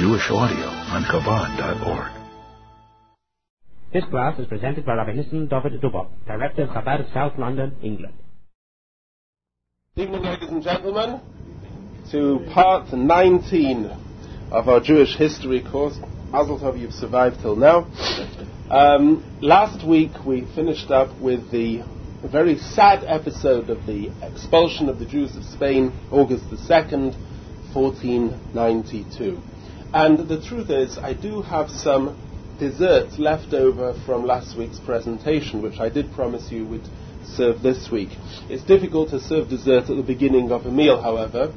Jewish audio on Chabad.org. This class is presented by Rabbi Nissen David Dubov, Director of Chabad South London, England. Good evening, ladies and gentlemen, to part 19 of our Jewish history course. Mazel tov, you've survived till now. Last week we finished up with the very sad episode of the expulsion of the Jews of Spain, August the 2nd, 1492. And the truth is, I do have some dessert left over from last week's presentation, which I did promise you would serve this week. It's difficult to serve dessert at the beginning of a meal, however,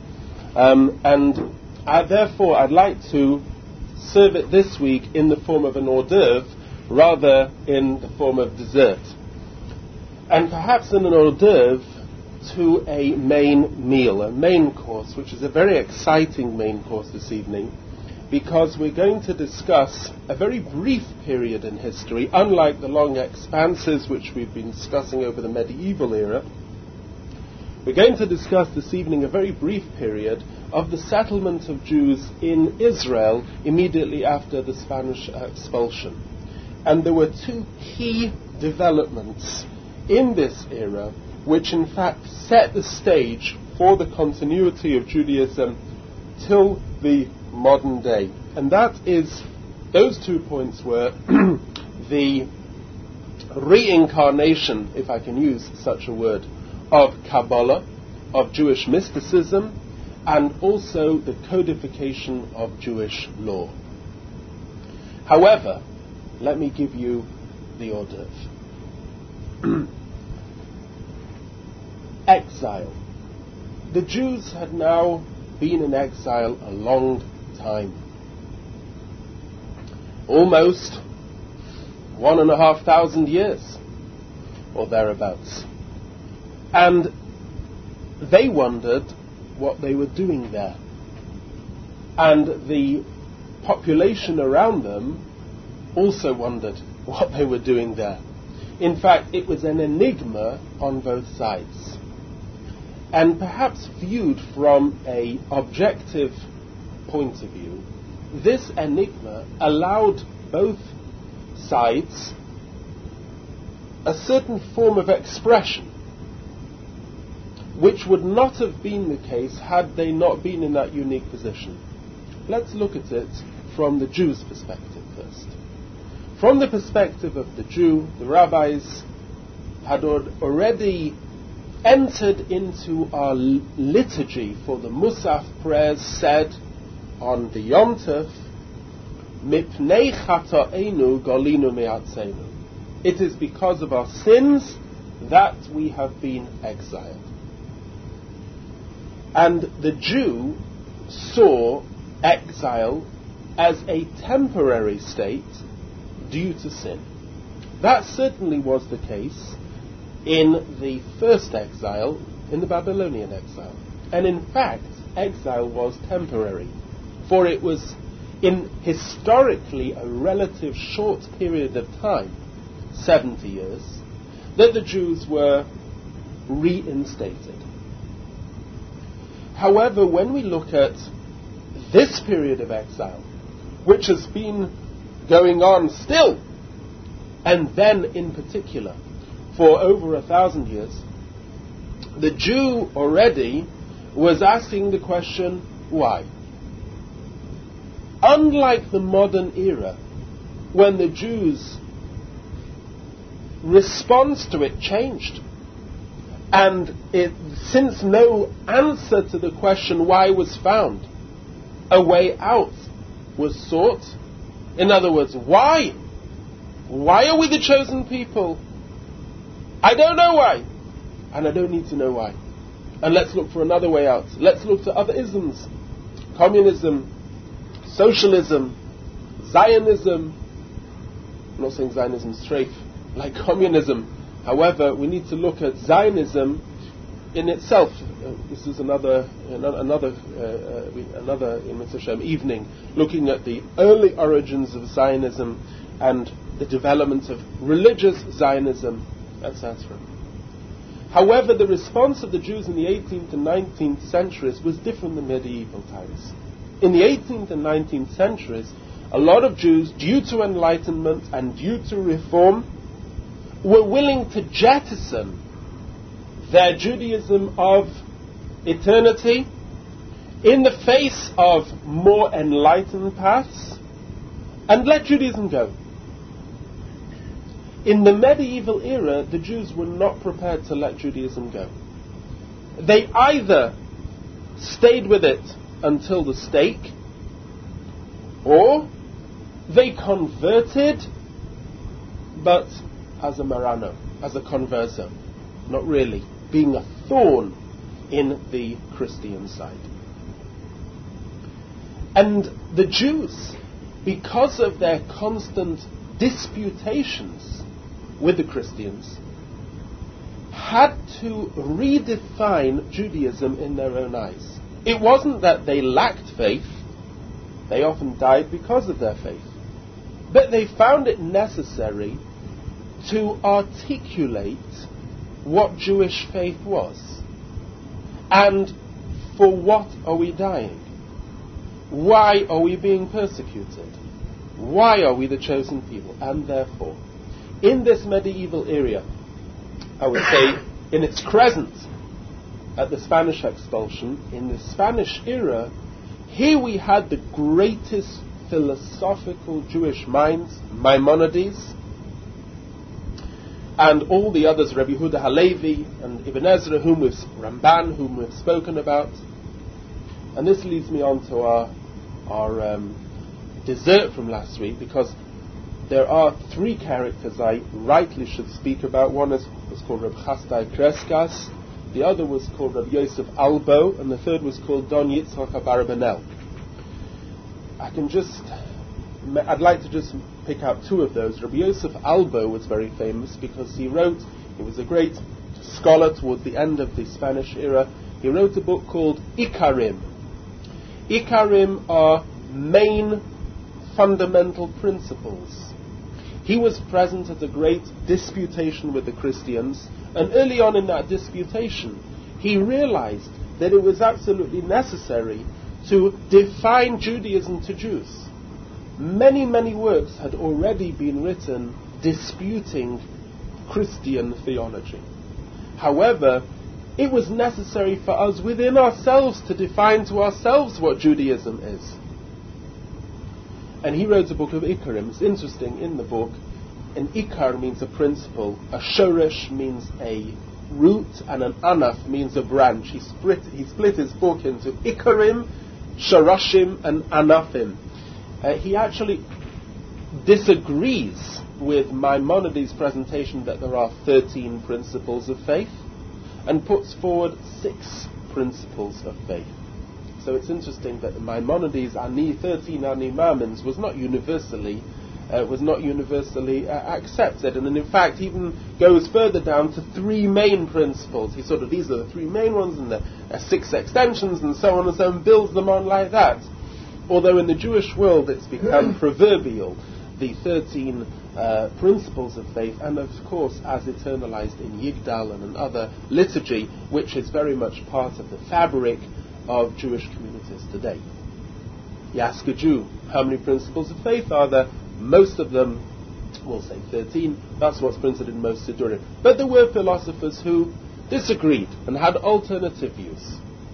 therefore I'd like to serve it this week in the form of an hors d'oeuvre rather in the form of dessert. And perhaps in an hors d'oeuvre to a main meal, a main course, which is a very exciting main course this evening, because we're going to discuss a very brief period in history, unlike the long expanses which we've been discussing over the medieval era. We're going to discuss this evening a very brief period of the settlement of Jews in Israel immediately after the Spanish expulsion. And there were two key developments in this era which in fact set the stage for the continuity of Judaism till the modern day. And those 2 points were the reincarnation, if I can use such a word, of Kabbalah, of Jewish mysticism, and also the codification of Jewish law. However, let me give you the hors d'oeuvre. Exile. The Jews had now been in exile a long time. Almost 1,500 years, or thereabouts. And they wondered what they were doing there. And the population around them also wondered what they were doing there. In fact, it was an enigma on both sides. And perhaps viewed from an objective point of view, this enigma allowed both sides a certain form of expression, which would not have been the case had they not been in that unique position. Let's look at it from the Jew's perspective first. From the perspective of the Jew, the rabbis had already entered into our liturgy for the Musaf prayers said on the Yom Tov, Mipnei chata'enu golinu me'atzenu. It is because of our sins that we have been exiled. And the Jew saw exile as a temporary state due to sin. That certainly was the case in the first exile, in the Babylonian exile. And in fact, exile was temporary, for it was in historically a relative short period of time, 70 years, that the Jews were reinstated. However, when we look at this period of exile, which has been going on still, and then in particular, for over 1,000 years, the Jew already was asking the question, why? Unlike the modern era, when the Jews' response to it changed, and since no answer to the question why was found, a way out was sought. In other words, why? Why are we the chosen people? I don't know why, and I don't need to know why. And let's look for another way out. Let's look to other isms. Communism, socialism, Zionism. I'm not saying Zionism straight, like communism. However, we need to look at Zionism in itself. This is another evening, looking at the early origins of Zionism and the development of religious Zionism, etc. However, the response of the Jews in the 18th and 19th centuries was different than medieval times. in the 18th and 19th centuries, a lot of Jews, due to Enlightenment and due to Reform, were willing to jettison their Judaism of eternity in the face of more enlightened paths and let Judaism go. In the medieval era, the Jews were not prepared to let Judaism go. They either stayed with it until the stake, or they converted, but as a marano, as a converso, not really, being a thorn in the Christian side. And the Jews, because of their constant disputations with the Christians, had to redefine Judaism in their own eyes. It wasn't that they lacked faith. They often died because of their faith. But they found it necessary to articulate what Jewish faith was. And for what are we dying? Why are we being persecuted? Why are we the chosen people? And therefore, in this medieval era, I would say, in its crescent at the Spanish expulsion, in the Spanish era, here we had the greatest philosophical Jewish minds, Maimonides, and all the others, Rabbi Yehuda Halevi and Ibn Ezra, Ramban, whom we've spoken about. And this leads me on to our dessert from last week, because there are three characters I rightly should speak about. One was called Reb Chasdai Kreskas, the other was called Reb Yosef Albo, and the third was called Don Yitzchak Abarbanel. I'd like to just pick out two of those. Rabbi Yosef Albo was very famous because he was a great scholar towards the end of the Spanish era. He wrote a book called Ikarim. Ikarim are main fundamental principles. He was present at a great disputation with the Christians, and early on in that disputation, he realized that it was absolutely necessary to define Judaism to Jews. Many, many works had already been written disputing Christian theology. However, it was necessary for us within ourselves to define to ourselves what Judaism is. And he wrote a book of Ikarim. It's interesting, in the book, an Ikar means a principle, a shoresh means a root, and an anaf means a branch. He split his book into Ikarim, Shorashim, and Anafim. He actually disagrees with Maimonides' presentation that there are 13 principles of faith, and puts forward 6 principles of faith. So it's interesting that Maimonides' 13 Ani Mamins was not universally accepted, and in fact even goes further down to 3 main principles. These are the 3 main ones, and there are 6 extensions, and so on and so on, builds them on like that. Although in the Jewish world it's become proverbial, the 13 principles of faith, and of course as eternalized in Yigdal and another liturgy, which is very much part of the fabric of Jewish communities today. You ask a Jew, how many principles of faith are there? Most of them will say 13. That's what's printed in most Sidurim. But there were philosophers who disagreed and had alternative views.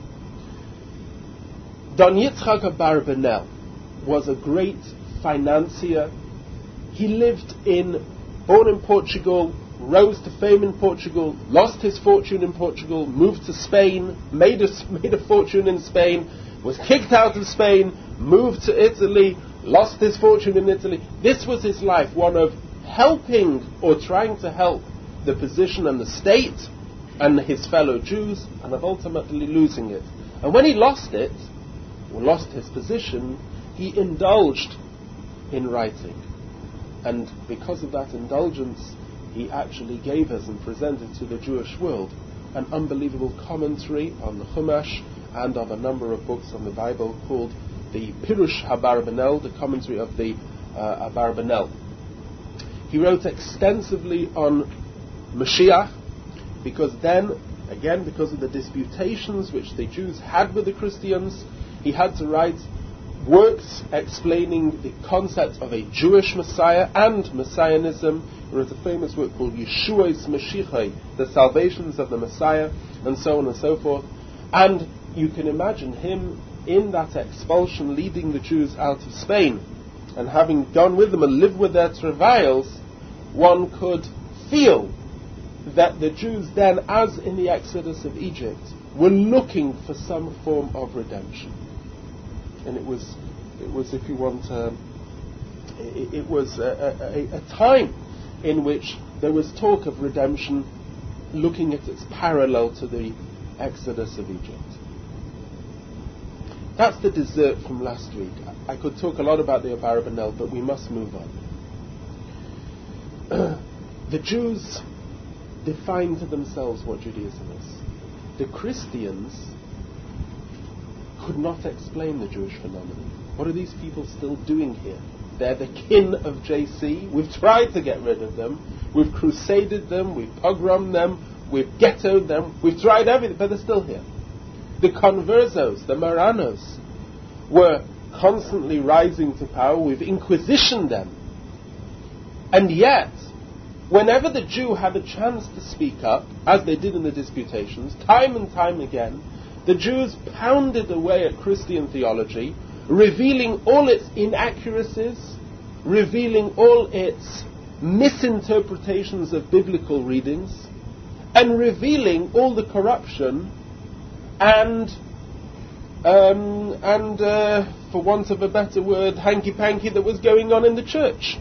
Don Yitzchak Abarbanel was a great financier. He born in Portugal, rose to fame in Portugal, lost his fortune in Portugal, moved to Spain, made a fortune in Spain, was kicked out of Spain, moved to Italy, lost his fortune in Italy. This was his life, one of helping or trying to help the position and the state and his fellow Jews, and of ultimately losing it. And when he lost his position, he indulged in writing. And because of that indulgence, he actually gave us and presented to the Jewish world an unbelievable commentary on the Chumash and of a number of books on the Bible called the Pirush HaBarbanel, the commentary of the Abarbanel. He wrote extensively on Mashiach, because then, again, because of the disputations which the Jews had with the Christians, he had to write works explaining the concept of a Jewish Messiah and Messianism. There is a famous work called Yeshua's Mashiachai, the salvations of the Messiah, and so on and so forth. And you can imagine him in that expulsion leading the Jews out of Spain, and having gone with them and lived with their travails, one could feel that the Jews then, as in the Exodus of Egypt, were looking for some form of redemption. And it was, if you want, it was a time in which there was talk of redemption, looking at its parallel to the Exodus of Egypt. That's the dessert from last week. I could talk a lot about the Abarbanel, but we must move on. The Jews defined to themselves what Judaism is. The Christians could not explain the Jewish phenomenon. What are these people still doing here? They're the kin of JC. We've tried to get rid of them. We've crusaded them. We've pogromed them. We've ghettoed them. We've tried everything, but they're still here. The conversos, the Marranos, were constantly rising to power. We've inquisitioned them. And yet, whenever the Jew had a chance to speak up, as they did in the disputations, time and time again, the Jews pounded away at Christian theology, revealing all its inaccuracies, revealing all its misinterpretations of biblical readings, and revealing all the corruption and for want of a better word, hanky-panky that was going on in the church.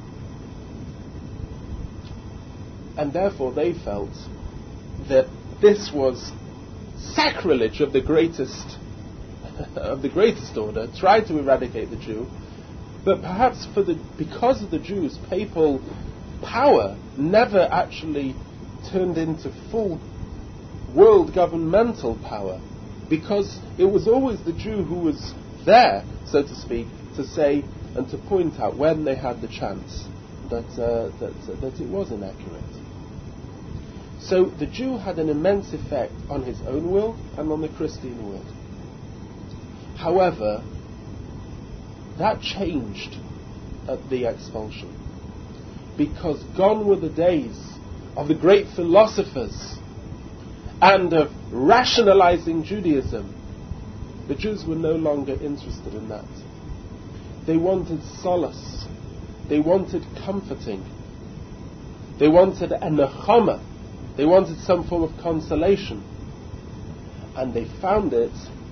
And therefore they felt that this was sacrilege of the greatest order, tried to eradicate the Jew, but perhaps because of the Jews, papal power never actually turned into full world governmental power, because it was always the Jew who was there, so to speak, to say and to point out when they had the chance that it was inaccurate. So the Jew had an immense effect on his own world and on the Christian world. However, that changed at the expulsion, because gone were the days of the great philosophers and of rationalizing Judaism. The Jews were no longer interested in that. They wanted solace. They wanted comforting. They wanted a nechama. They wanted some form of consolation. And they found it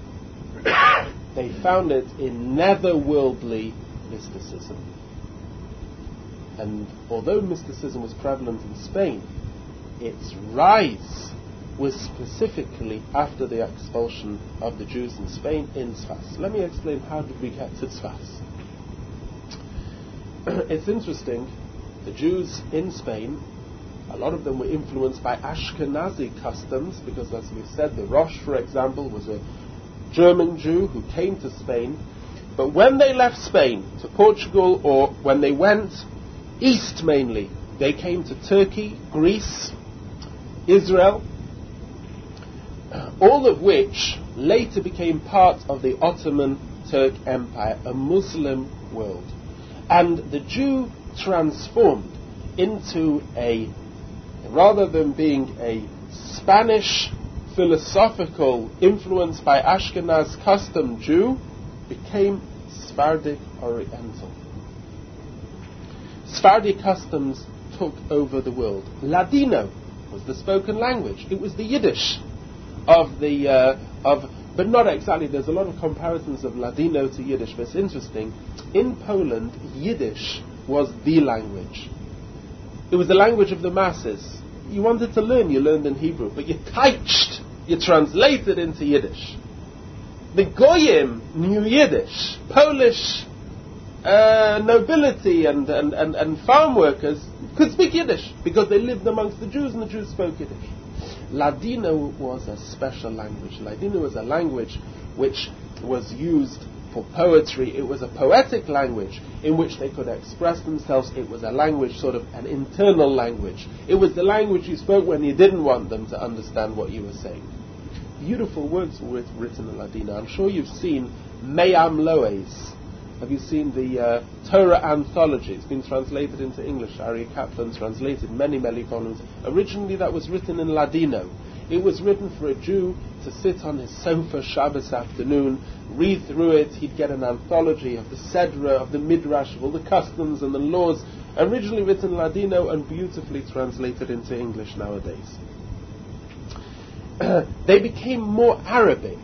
in netherworldly mysticism. And although mysticism was prevalent in Spain, its rise was specifically after the expulsion of the Jews in Spain in Sfas. Let me explain how did we get to Sfas. It's interesting, the Jews in Spain, a lot of them were influenced by Ashkenazi customs, because as we said, the Rosh, for example, was a German Jew who came to Spain. But when they left Spain to Portugal, or when they went east mainly, they came to Turkey, Greece, Israel, all of which later became part of the Ottoman Turk Empire, a Muslim world. And the Jew transformed into rather than being a Spanish philosophical influenced by Ashkenaz custom Jew, became Sephardic Oriental. Sephardic customs took over the world. Ladino was the spoken language. It was the Yiddish but not exactly. There's a lot of comparisons of Ladino to Yiddish, but it's interesting. In Poland, Yiddish was the language. It was the language of the masses. You wanted to learn, you learned in Hebrew, but you translated into Yiddish. The Goyim knew Yiddish. Polish nobility and farm workers could speak Yiddish because they lived amongst the Jews and the Jews spoke Yiddish. Ladino was a special language. Ladino was a language which was used for poetry. It was a poetic language in which they could express themselves. It was a language, sort of an internal language. It was the language you spoke when you didn't want them to understand what you were saying. Beautiful words were written in Ladino. I'm sure you've seen Me'am Loes. Have you seen the Torah anthology? It's been translated into English. Aryeh Kaplan translated many, many volumes. Originally that was written in Ladino. It was written for a Jew to sit on his sofa Shabbos afternoon, read through it. He'd get an anthology of the Sedra, of the Midrash, of all the customs and the laws, originally written in Ladino and beautifully translated into English nowadays. They became more Arabic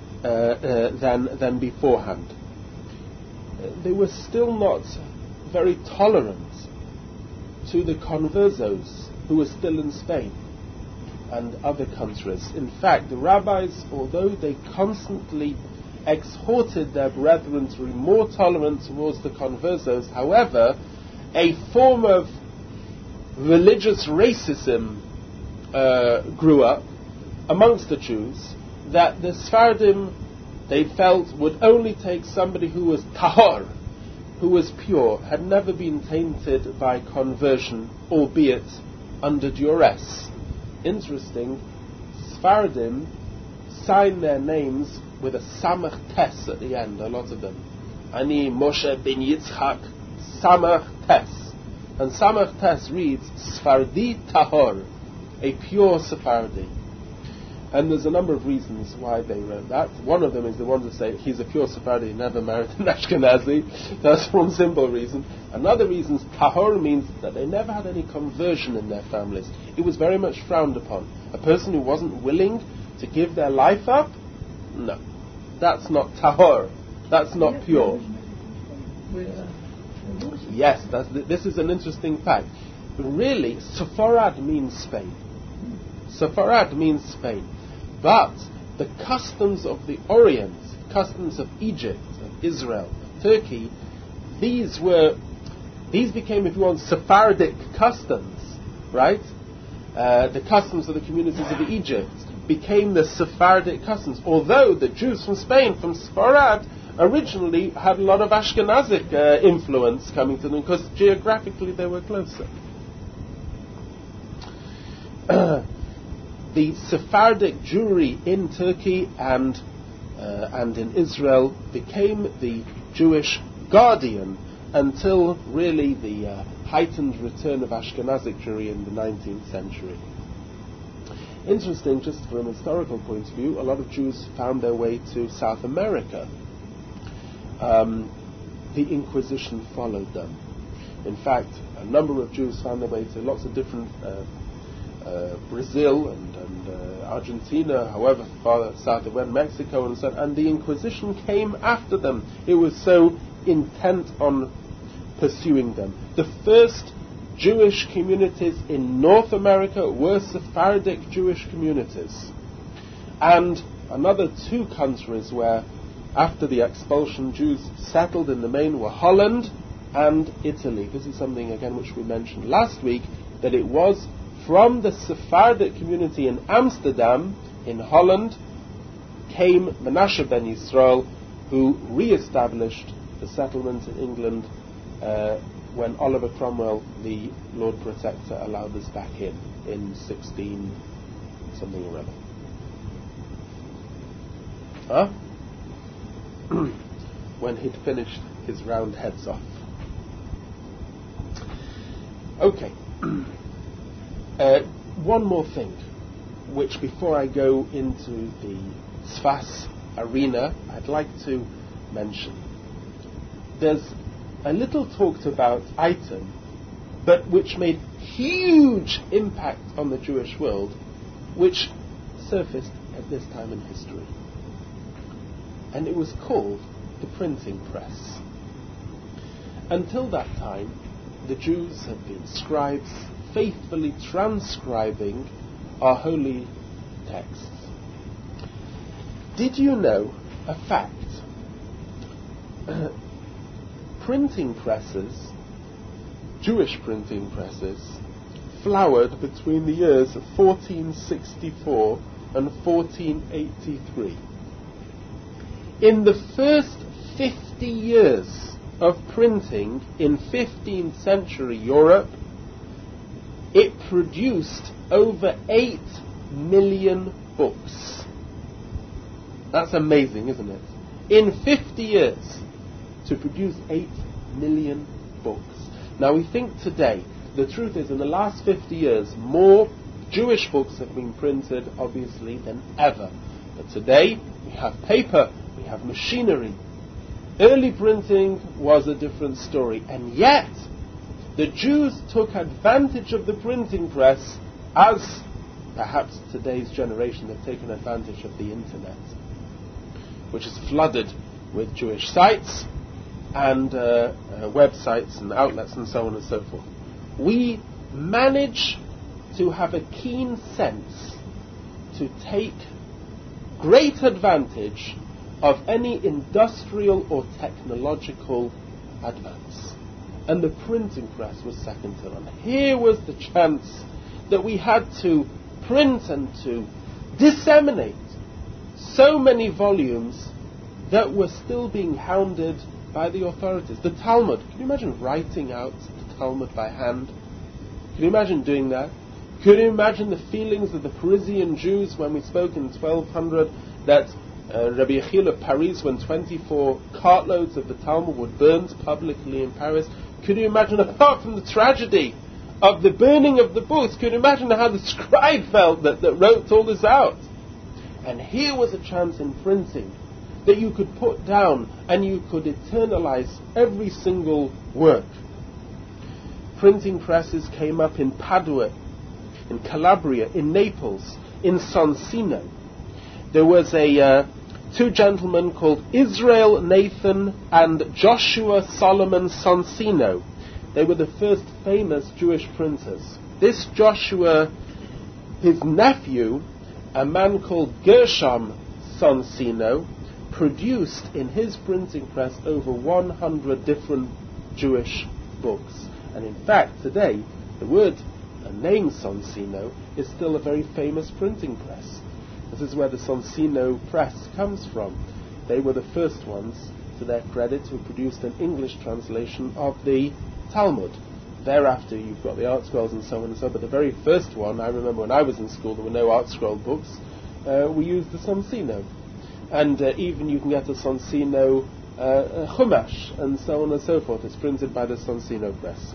than beforehand. They were still not very tolerant to the conversos who were still in Spain and other countries. In fact, the rabbis, although they constantly exhorted their brethren to be more tolerant towards the conversos, however, a form of religious racism grew up amongst the Jews that the Sephardim, they felt, would only take somebody who was tahor, who was pure, had never been tainted by conversion, albeit under duress. Interesting, Sephardim sign their names with a samach tes at the end, a lot of them. Ani Moshe ben Yitzchak samach tes. And samach tes reads Sephardi tahor, a pure Sephardi. And there's a number of reasons why they wrote that. One of them is they wanted to say he's a pure Sephardi, never married an Ashkenazi. That's one simple reason. Another reason is tahor means that they never had any conversion in their families. It was very much frowned upon. A person who wasn't willing to give their life up, no. That's not tahor. That's not pure. Yes, this is an interesting fact. Really, Sepharad means Spain. Sepharad means Spain. But the customs of the Orient, customs of Egypt, of Israel, of Turkey, these became, if you want, Sephardic customs, right? The customs of the communities of Egypt became the Sephardic customs, although the Jews from Spain, from Sepharad, originally had a lot of Ashkenazic influence coming to them because geographically they were closer. The Sephardic Jewry in Turkey and in Israel became the Jewish guardian until really the heightened return of Ashkenazic Jewry in the 19th century. Interesting, just from a historical point of view, a lot of Jews found their way to South America. The Inquisition followed them. In fact, a number of Jews found their way to lots of different Brazil and Argentina, however far south they went, Mexico and so on, and the Inquisition came after them. It was so intent on pursuing them. The first Jewish communities in North America were Sephardic Jewish communities. And another two countries where, after the expulsion, Jews settled in the main were Holland and Italy. This is something, again, which we mentioned last week, that it was from the Sephardic community in Amsterdam, in Holland, came Menashe ben Yisrael, who re-established the settlement in England when Oliver Cromwell, the Lord Protector, allowed us back in 16 something or other. When he'd finished his round heads off. Okay. One more thing, which before I go into the Sfas arena, I'd like to mention. There's a little talked about item, but which made huge impact on the Jewish world, which surfaced at this time in history. And it was called the printing press. Until that time, the Jews had been scribes faithfully transcribing our holy texts. Did you know a fact? Printing presses, Jewish printing presses, flowered between the years of 1464 and 1483. In the first 50 years of printing in 15th century Europe, it produced over 8 million books. That's amazing, isn't it? in 50 years to produce 8 million books. Now we think today, the truth is in the last 50 years, more Jewish books have been printed, obviously, than ever. But today, we have paper, we have machinery. Early printing was a different story, and yet the Jews took advantage of the printing press as perhaps today's generation have taken advantage of the internet, which is flooded with Jewish sites and websites and outlets and so on and so forth. We manage to have a keen sense to take great advantage of any industrial or technological advance. And the printing press was second to none. Here was the chance that we had to print and to disseminate so many volumes that were still being hounded by the authorities. The Talmud, can you imagine writing out the Talmud by hand? Can you imagine doing that? Could you imagine the feelings of the Parisian Jews when we spoke in 1200 that Rabbi Yechiel of Paris, when 24 cartloads of the Talmud were burnt publicly in Paris? Could you imagine, apart from the tragedy of the burning of the books, could you imagine how the scribe felt that wrote all this out? And here was a chance in printing that you could put down and you could eternalize every single work. Printing presses came up in Padua, in Calabria, in Naples, in Soncino. There was two gentlemen called Israel Nathan and Joshua Solomon Soncino. They were the first famous Jewish printers. This Joshua, his nephew, a man called Gershom Soncino, produced in his printing press over 100 different Jewish books. And in fact, today, the word and name Soncino is still a very famous printing press. This is where the Soncino press comes from. They were the first ones, to their credit, who produced an English translation of the Talmud. Thereafter, you've got the Art Scrolls and so on and so on, but the very first one, I remember when I was in school, there were no Art Scroll books. We used the Soncino. And even you can get a Soncino Chumash and so on and so forth. It's printed by the Soncino press.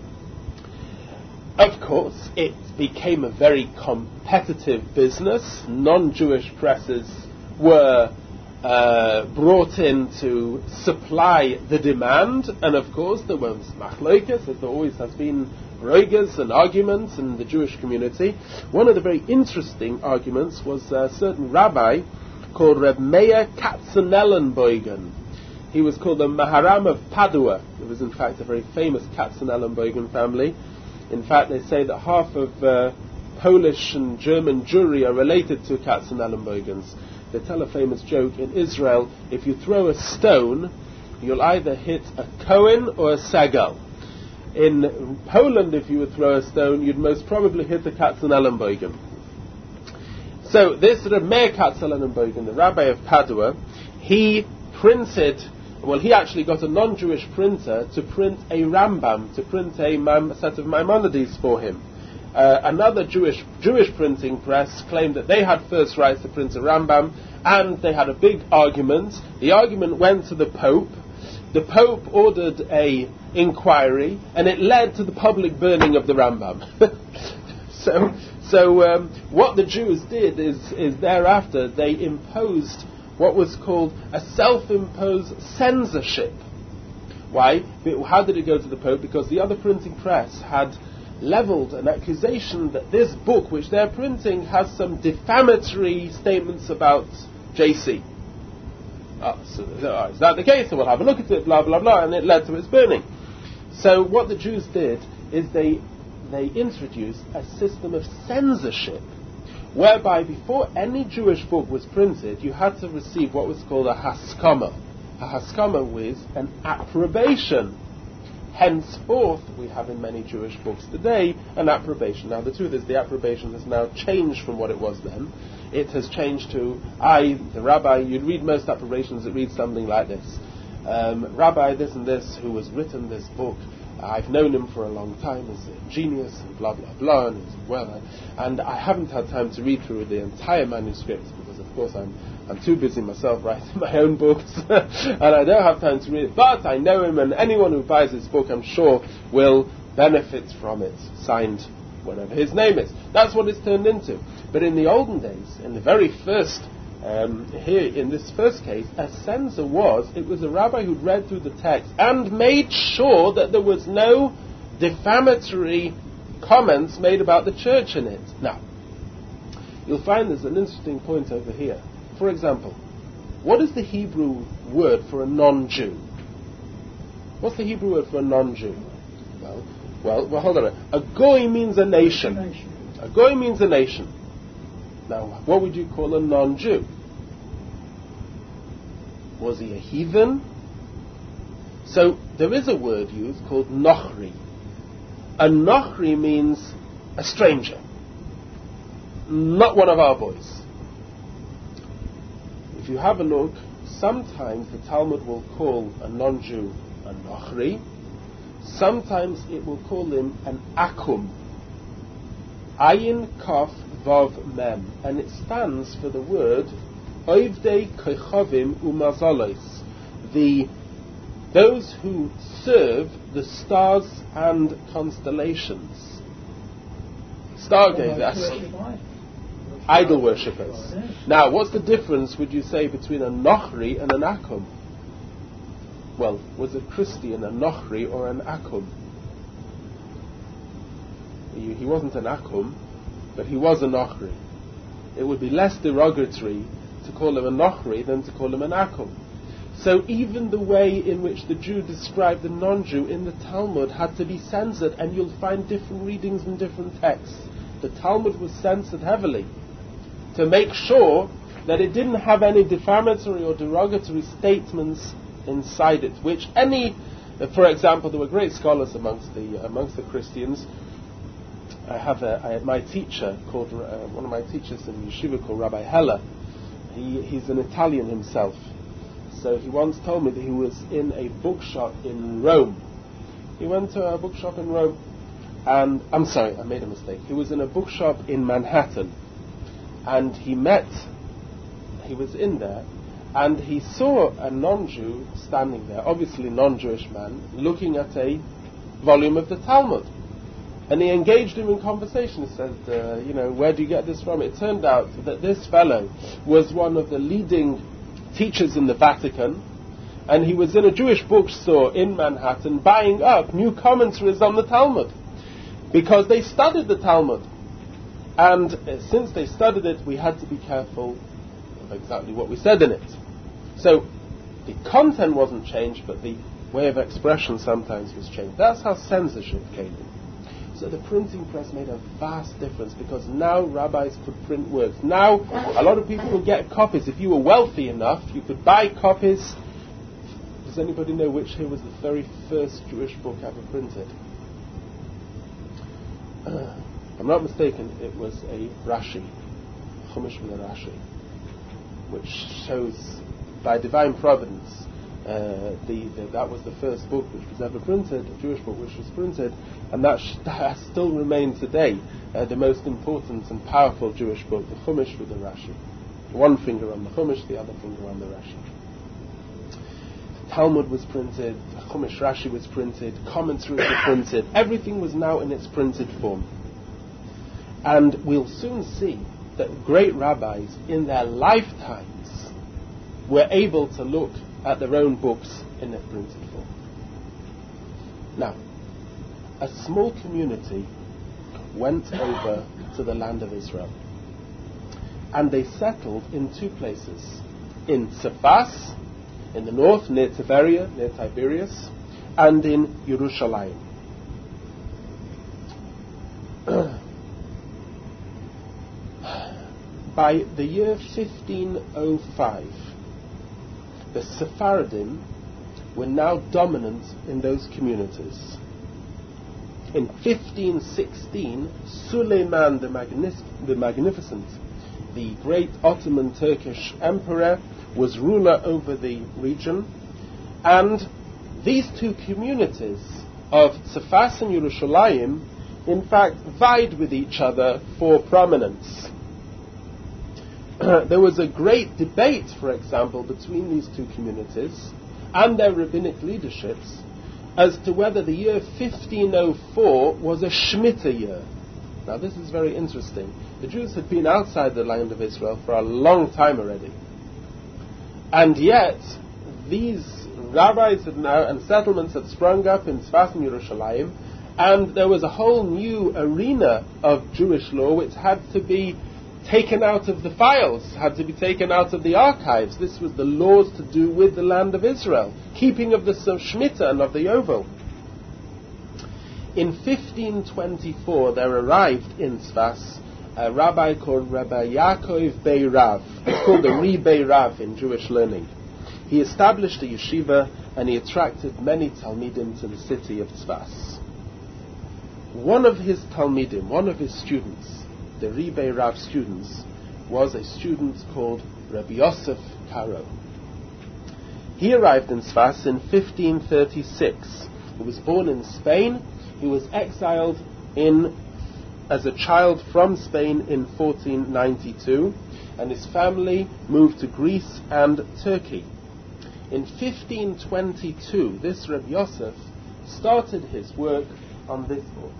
Of course, it became a very competitive business. Non-Jewish presses were brought in to supply the demand, and of course there was machlokas, as there always has been roigas and arguments in the Jewish community. One of the very interesting arguments was a certain rabbi called Reb Meir Katzenellenbogen. He was called the Maharam of Padua. It was in fact a very famous Katzenellenbogen family. In fact, they say that half of Polish and German Jewry are related to Katzenellenbogens. They tell a famous joke in Israel: if you throw a stone, you'll either hit a Cohen or a Segal. In Poland, if you would throw a stone, you'd most probably hit a Katzenellenbogen. So this Reb Meir Katzenellenbogen, the rabbi of Padua, he actually got a non-Jewish printer to print a Rambam, to print a set of Maimonides for him. Another Jewish printing press claimed that they had first rights to print a Rambam, and they had a big argument. The argument went to the Pope. The Pope ordered a inquiry, and it led to the public burning of the Rambam. So what the Jews did is thereafter they imposed what was called a self-imposed censorship. Why? How did it go to the Pope? Because the other printing press had leveled an accusation that this book, which they're printing, has some defamatory statements about JC. Is that the case? So we'll have a look at it, blah, blah, blah, and it led to its burning. So what the Jews did is they introduced a system of censorship, whereby before any Jewish book was printed, you had to receive what was called a haskama. A haskama was an approbation. Henceforth, we have in many Jewish books today an approbation. Now, the truth is, the approbation has now changed from what it was then. It has changed to, the rabbi, you'd read most approbations, it reads something like this. Rabbi this and this, who has written this book, I've known him for a long time, he's a genius, and blah, blah, blah, and he's and I haven't had time to read through the entire manuscript, because of course I'm I'm too busy myself writing my own books, and I don't have time to read it. But I know him, and anyone who buys his book, I'm sure, will benefit from it. Signed, whatever his name is. That's what it's turned into. But in the olden days, in the very first, here in this first case, a censor it was a rabbi who'd read through the text and made sure that there was no defamatory comments made about the church in it. Now, you'll find there's an interesting point over here. For example, what is the Hebrew word for a non-Jew? What's the Hebrew word for a non-Jew? Well, hold on a minute. A goy means a nation. A goy means a nation. Now, what would you call a non-Jew? Was he a heathen? So, there is a word used called nochri. A nochri means a stranger. Not one of our boys. If you have a look, sometimes the Talmud will call a non-Jew a nochri. Sometimes it will call him an akum. Ayin Kaf Vav Mem. And it stands for the word Oivdei Kechavim Umazolos. Those who serve the stars and constellations. Stargazers. Idol worshippers. Now, what's the difference, would you say, between a Nochri and an Akum? Well, was a Christian a Nochri or an Akum? He wasn't an Akum, but he was a Nochri. It would be less derogatory to call him a Nochri than to call him an Akum. So even the way in which the Jew described the non-Jew in the Talmud had to be censored, and you'll find different readings in different texts. The Talmud was censored heavily to make sure that it didn't have any defamatory or derogatory statements inside it, which for example, there were great scholars amongst the Christians. I had my teacher called one of my teachers in yeshiva called Rabbi Heller. He's an Italian himself, so he once told me that he was in a bookshop in Rome. He went to a bookshop in Rome, and I'm sorry, I made a mistake. He was in a bookshop in Manhattan, and he was in there, and he saw a non-Jew standing there, obviously non-Jewish man, looking at a volume of the Talmud. And he engaged him in conversation. He said, where do you get this from? It turned out that this fellow was one of the leading teachers in the Vatican, and he was in a Jewish bookstore in Manhattan buying up new commentaries on the Talmud, because they studied the Talmud. And since they studied it, we had to be careful of exactly what we said in it. So the content wasn't changed, but the way of expression sometimes was changed. That's how censorship came in. So the printing press made a vast difference, because now rabbis could print works. Now a lot of people could get copies. If you were wealthy enough, you could buy copies. Does anybody know which here was the very first Jewish book ever printed? If I'm not mistaken, it was a Rashi, Chumash with a Rashi, which shows, by divine providence, that was the first book which was ever printed, a Jewish book which was printed, and that still remains today the most important and powerful Jewish book, the Chumash with the Rashi. One finger on the Chumash, the other finger on the Rashi. The Talmud was printed, the Chumash Rashi was printed, commentaries were printed, everything was now in its printed form. And we'll soon see that great rabbis in their lifetimes were able to look at their own books in their printed form. Now, a small community went over to the land of Israel, and they settled in two places. In Cephas, in the north, near Tiberia, near Tiberias, and in Yerushalayim. By the year 1505, the Sephardim were now dominant in those communities. In 1516, Suleiman the Magnificent, the great Ottoman Turkish emperor, was ruler over the region, and these two communities of Cephas and Yerushalayim, in fact, vied with each other for prominence. there was a great debate, for example, between these two communities and their rabbinic leaderships as to whether the year 1504 was a Shemitah year. Now this is very interesting. The Jews had been outside the land of Israel for a long time already. And yet, these rabbis had now, and settlements had sprung up in Tzfas and Yerushalayim, and there was a whole new arena of Jewish law which had to be taken out of the files, had to be taken out of the archives. This was the laws to do with the land of Israel, keeping of the Shemitah and of the Yovel. In 1524 there arrived in Tzfas a rabbi called Rabbi Yaakov Beirav. It's called the Rebbe Rav in Jewish learning. He established a yeshiva and he attracted many Talmidim to the city of Tzfas. One of his Talmidim, one of his students, the Rebbe Rav students, was a student called Rabbi Yosef Karo. He arrived in Tzfas in 1536. He was born in Spain. He was exiled as a child from Spain in 1492, and his family moved to Greece and Turkey. In 1522, this Rabbi Yosef started his work on this book.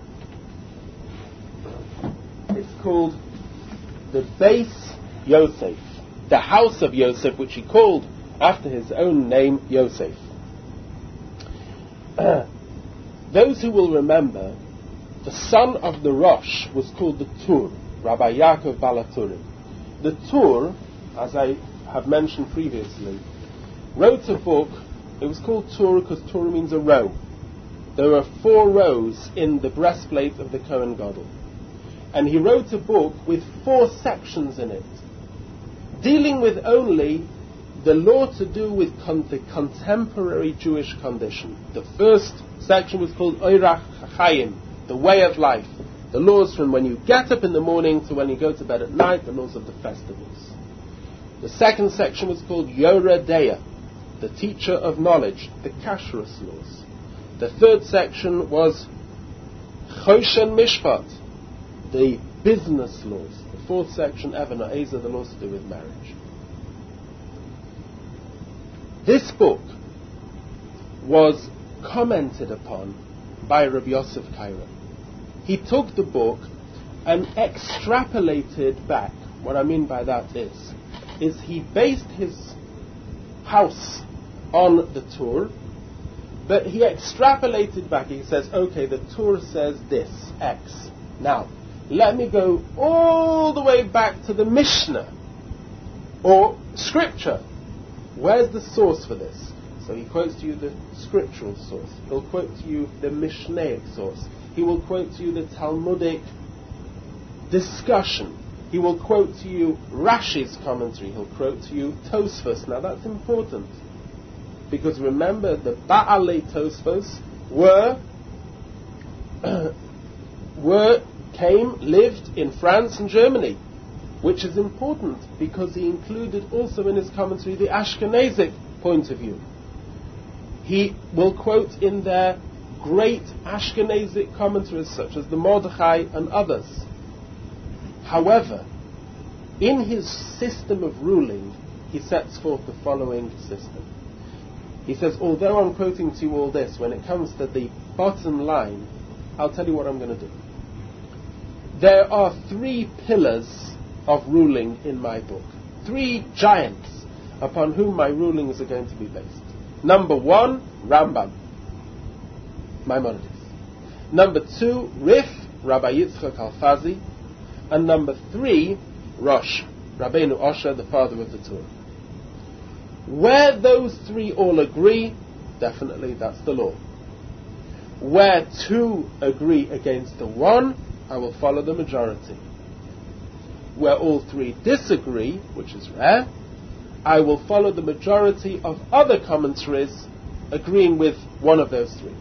It's called the Beis Yosef, the House of Yosef, which he called after his own name, Yosef. Those who will remember, the son of the Rosh was called the Tur, Rabbi Yaakov Balaturim. The Tur, as I have mentioned previously, wrote a book. It was called Tur because Tur means a row. There were 4 rows in the breastplate of the Kohen Gadol. And he wrote a book with 4 sections in it, dealing with only the law to do with the contemporary Jewish condition. The first section was called Oirach Chayim, the way of life. The laws from when you get up in the morning to when you go to bed at night, the laws of the festivals. The second section was called Yoreh Deah, the teacher of knowledge, the kashrus laws. The third section was Choshen Mishpat, the business laws. The fourth section, Even Ha'ezer, the laws to do with marriage. This book was commented upon by Rabbi Yosef Karo. He took the book and extrapolated back. What I mean by that is he based his house on the Tur, but he extrapolated back. He says, okay, the Tur says this, X. Now, let me go all the way back to the Mishnah, or Scripture. Where's the source for this? So he quotes to you the scriptural source. He'll quote to you the Mishnaic source. He will quote to you the Talmudic discussion. He will quote to you Rashi's commentary. He'll quote to you Tosfos. Now that's important, because remember, the Ba'alei Tosfos lived in France and Germany, which is important because he included also in his commentary the Ashkenazic point of view. He will quote in their great Ashkenazic commentaries such as the Mordechai and others. However, in his system of ruling, he sets forth the following system. He says, although I'm quoting to you all this, when it comes to the bottom line, I'll tell you what I'm going to do. There are 3 pillars of ruling in my book. 3 giants upon whom my rulings are going to be based. Number 1, Rambam, Maimonides. Number 2, Rif, Rabbi Yitzchak Alfazi. And number 3, Rosh, Rabbeinu Osher, the father of the Torah. Where those 3 all agree, definitely that's the law. Where 2 agree against the 1, I will follow the majority. Where all 3 disagree, which is rare, I will follow the majority of other commentaries agreeing with one of those 3.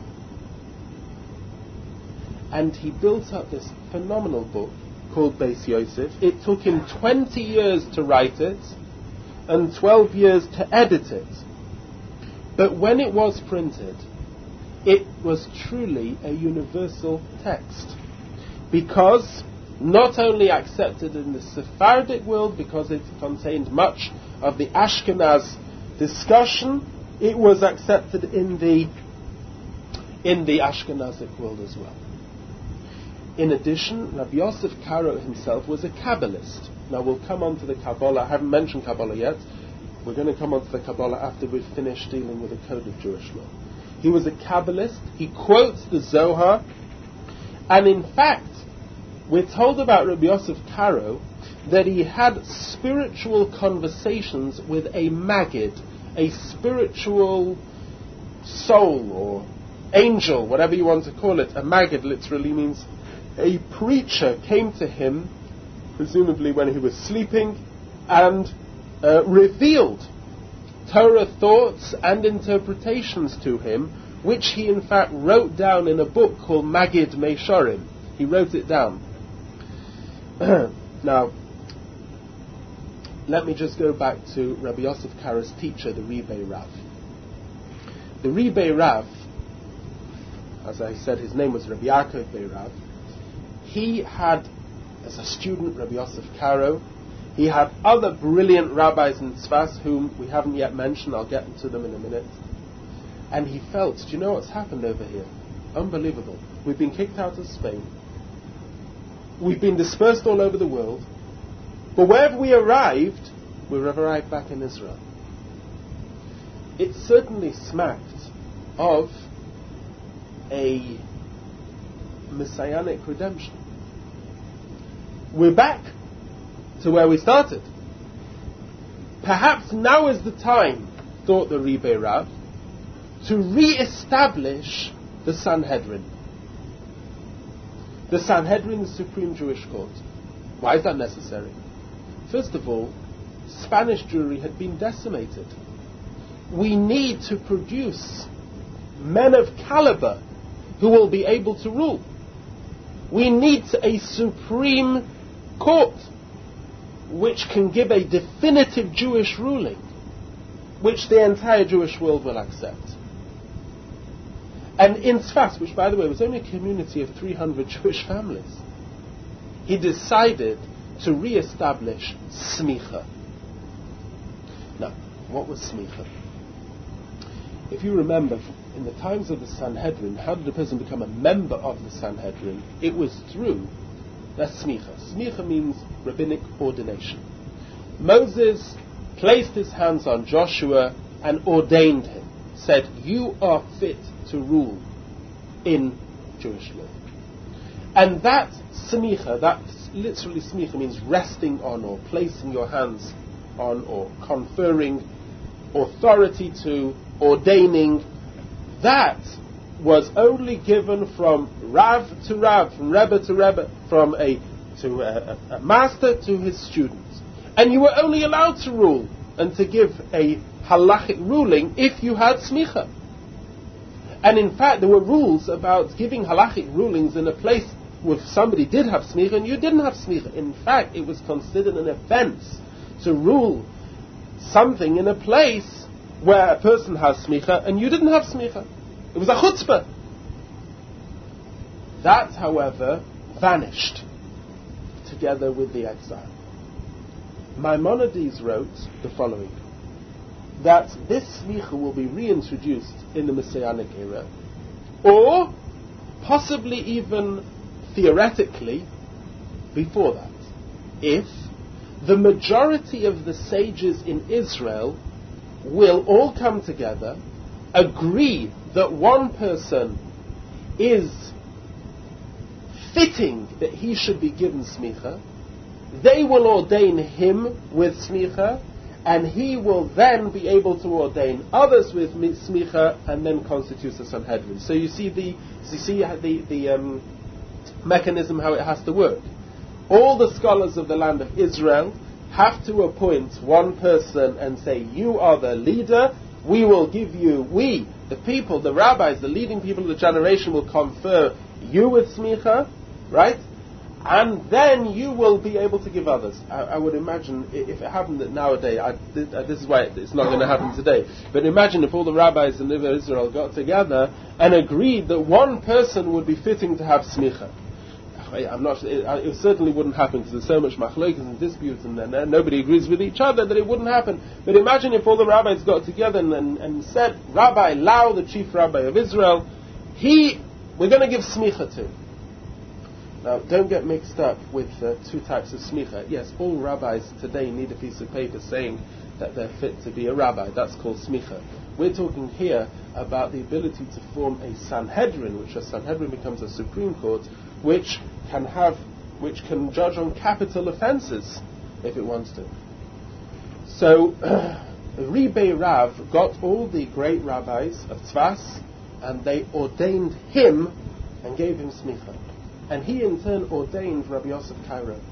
And he built up this phenomenal book called Beis Yosef. It took him 20 years to write it and 12 years to edit it. But when it was printed, it was truly a universal text, because not only accepted in the Sephardic world because it contained much of the Ashkenaz discussion, it was accepted in the Ashkenazic world as well. In addition, Rabbi Yosef Karo himself was a Kabbalist. Now we'll come on to the Kabbalah. I haven't mentioned Kabbalah yet. We're going to come on to the Kabbalah after we've finished dealing with the code of Jewish law. He was a Kabbalist. He quotes the Zohar. And in fact, we're told about Rabbi Yosef Karo that he had spiritual conversations with a Maggid, a spiritual soul or angel, whatever you want to call it. A Maggid literally means a preacher came to him, presumably when he was sleeping, and revealed Torah thoughts and interpretations to him, which he in fact wrote down in a book called Magid Meisharim. He wrote it down. Now, let me just go back to Rabbi Yosef Karo's teacher, the Rebbe Rav. The Rebbe Rav, as I said, his name was Rabbi Yaakov Beirav. He had, as a student, Rabbi Yosef Karo. He had other brilliant rabbis in Tzfas, whom we haven't yet mentioned. I'll get to them in a minute. And he felt, do you know what's happened over here? Unbelievable. We've been kicked out of Spain. We've been dispersed all over the world. But wherever we arrived, we've arrived back in Israel. It certainly smacked of a messianic redemption. We're back to where we started. Perhaps now is the time, thought the Rebbe Rav, to re-establish the Sanhedrin. The Sanhedrin, the Supreme Jewish Court. Why is that necessary? First of all, Spanish Jewry had been decimated. We need to produce men of caliber who will be able to rule. We need a Supreme Court which can give a definitive Jewish ruling, which the entire Jewish world will accept. And in Tzfas, which by the way was only a community of 300 Jewish families, he decided to re-establish smicha. Now, what was smicha? If you remember, in the times of the Sanhedrin, how did a person become a member of the Sanhedrin? It was through the smicha. Smicha means rabbinic ordination. Moses placed his hands on Joshua and ordained him, said, "You are fit to rule in Jewish law." And that smicha, that literally smicha means resting on or placing your hands on or conferring authority to, ordaining. That was only given from Rav to Rav, from Rebbe to Rebbe, from a master to his students. And you were only allowed to rule and to give a halachic ruling if you had smicha. And in fact, there were rules about giving halachic rulings in a place where somebody did have smicha and you didn't have smicha. In fact, it was considered an offense to rule something in a place where a person has smicha and you didn't have smicha. It was a chutzpah. That, however, vanished together with the exile. Maimonides wrote the following, that this smicha will be reintroduced in the Messianic era, or possibly even theoretically before that, if the majority of the sages in Israel will all come together, agree that one person is fitting that he should be given smicha, they will ordain him with smicha, and he will then be able to ordain others with smicha, and then constitute the Sanhedrin. So you see the mechanism how it has to work. All the scholars of the land of Israel have to appoint one person and say, "You are the leader. We will give you, the people, the rabbis, the leading people of the generation will confer you with smicha, right? And then you will be able to give others." I would imagine, if it happened that nowadays, this is why it's not going to happen today, but imagine if all the rabbis in Israel got together and agreed that one person would be fitting to have smicha. I'm not. It certainly wouldn't happen because there's so much machlokes and disputes, and then nobody agrees with each other that it wouldn't happen. But imagine if all the rabbis got together and said, Rabbi Lau, the chief rabbi of Israel, we're going to give smicha to. Now, don't get mixed up with two types of smicha. Yes, all rabbis today need a piece of paper saying that they're fit to be a rabbi. That's called smicha. We're talking here about the ability to form a Sanhedrin, which a Sanhedrin becomes a Supreme Court, which can judge on capital offences if it wants to. So, Rebbe Rav got all the great rabbis of Tzfas, and they ordained him and gave him smicha. And he in turn ordained Rabbi Yosef Karo.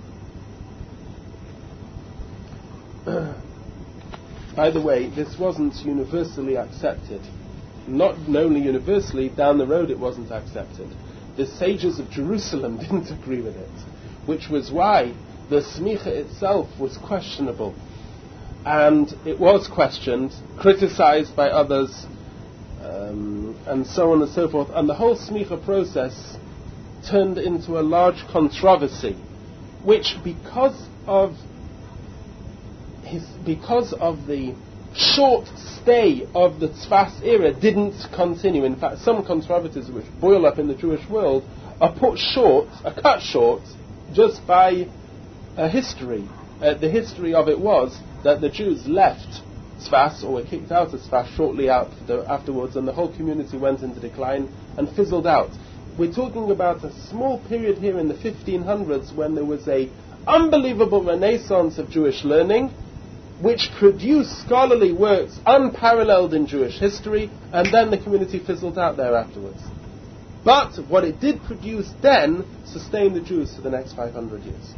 By the way, this wasn't universally accepted. Not only universally, down the road it wasn't accepted. The sages of Jerusalem didn't agree with it, which was why the smicha itself was questionable. And it was questioned, criticized by others, and so on and so forth. And the whole smicha process turned into a large controversy, which because of the short stay of the Tzfas era didn't continue. In fact, some controversies which boil up in the Jewish world are cut short just by history. The history of it was that the Jews left Tzfas, or were kicked out of Tzfas shortly afterwards, and the whole community went into decline and fizzled out. We're talking about a small period here in the 1500s when there was a unbelievable renaissance of Jewish learning, which produced scholarly works unparalleled in Jewish history, and then the community fizzled out there afterwards. But what it did produce then sustained the Jews for the next 500 years.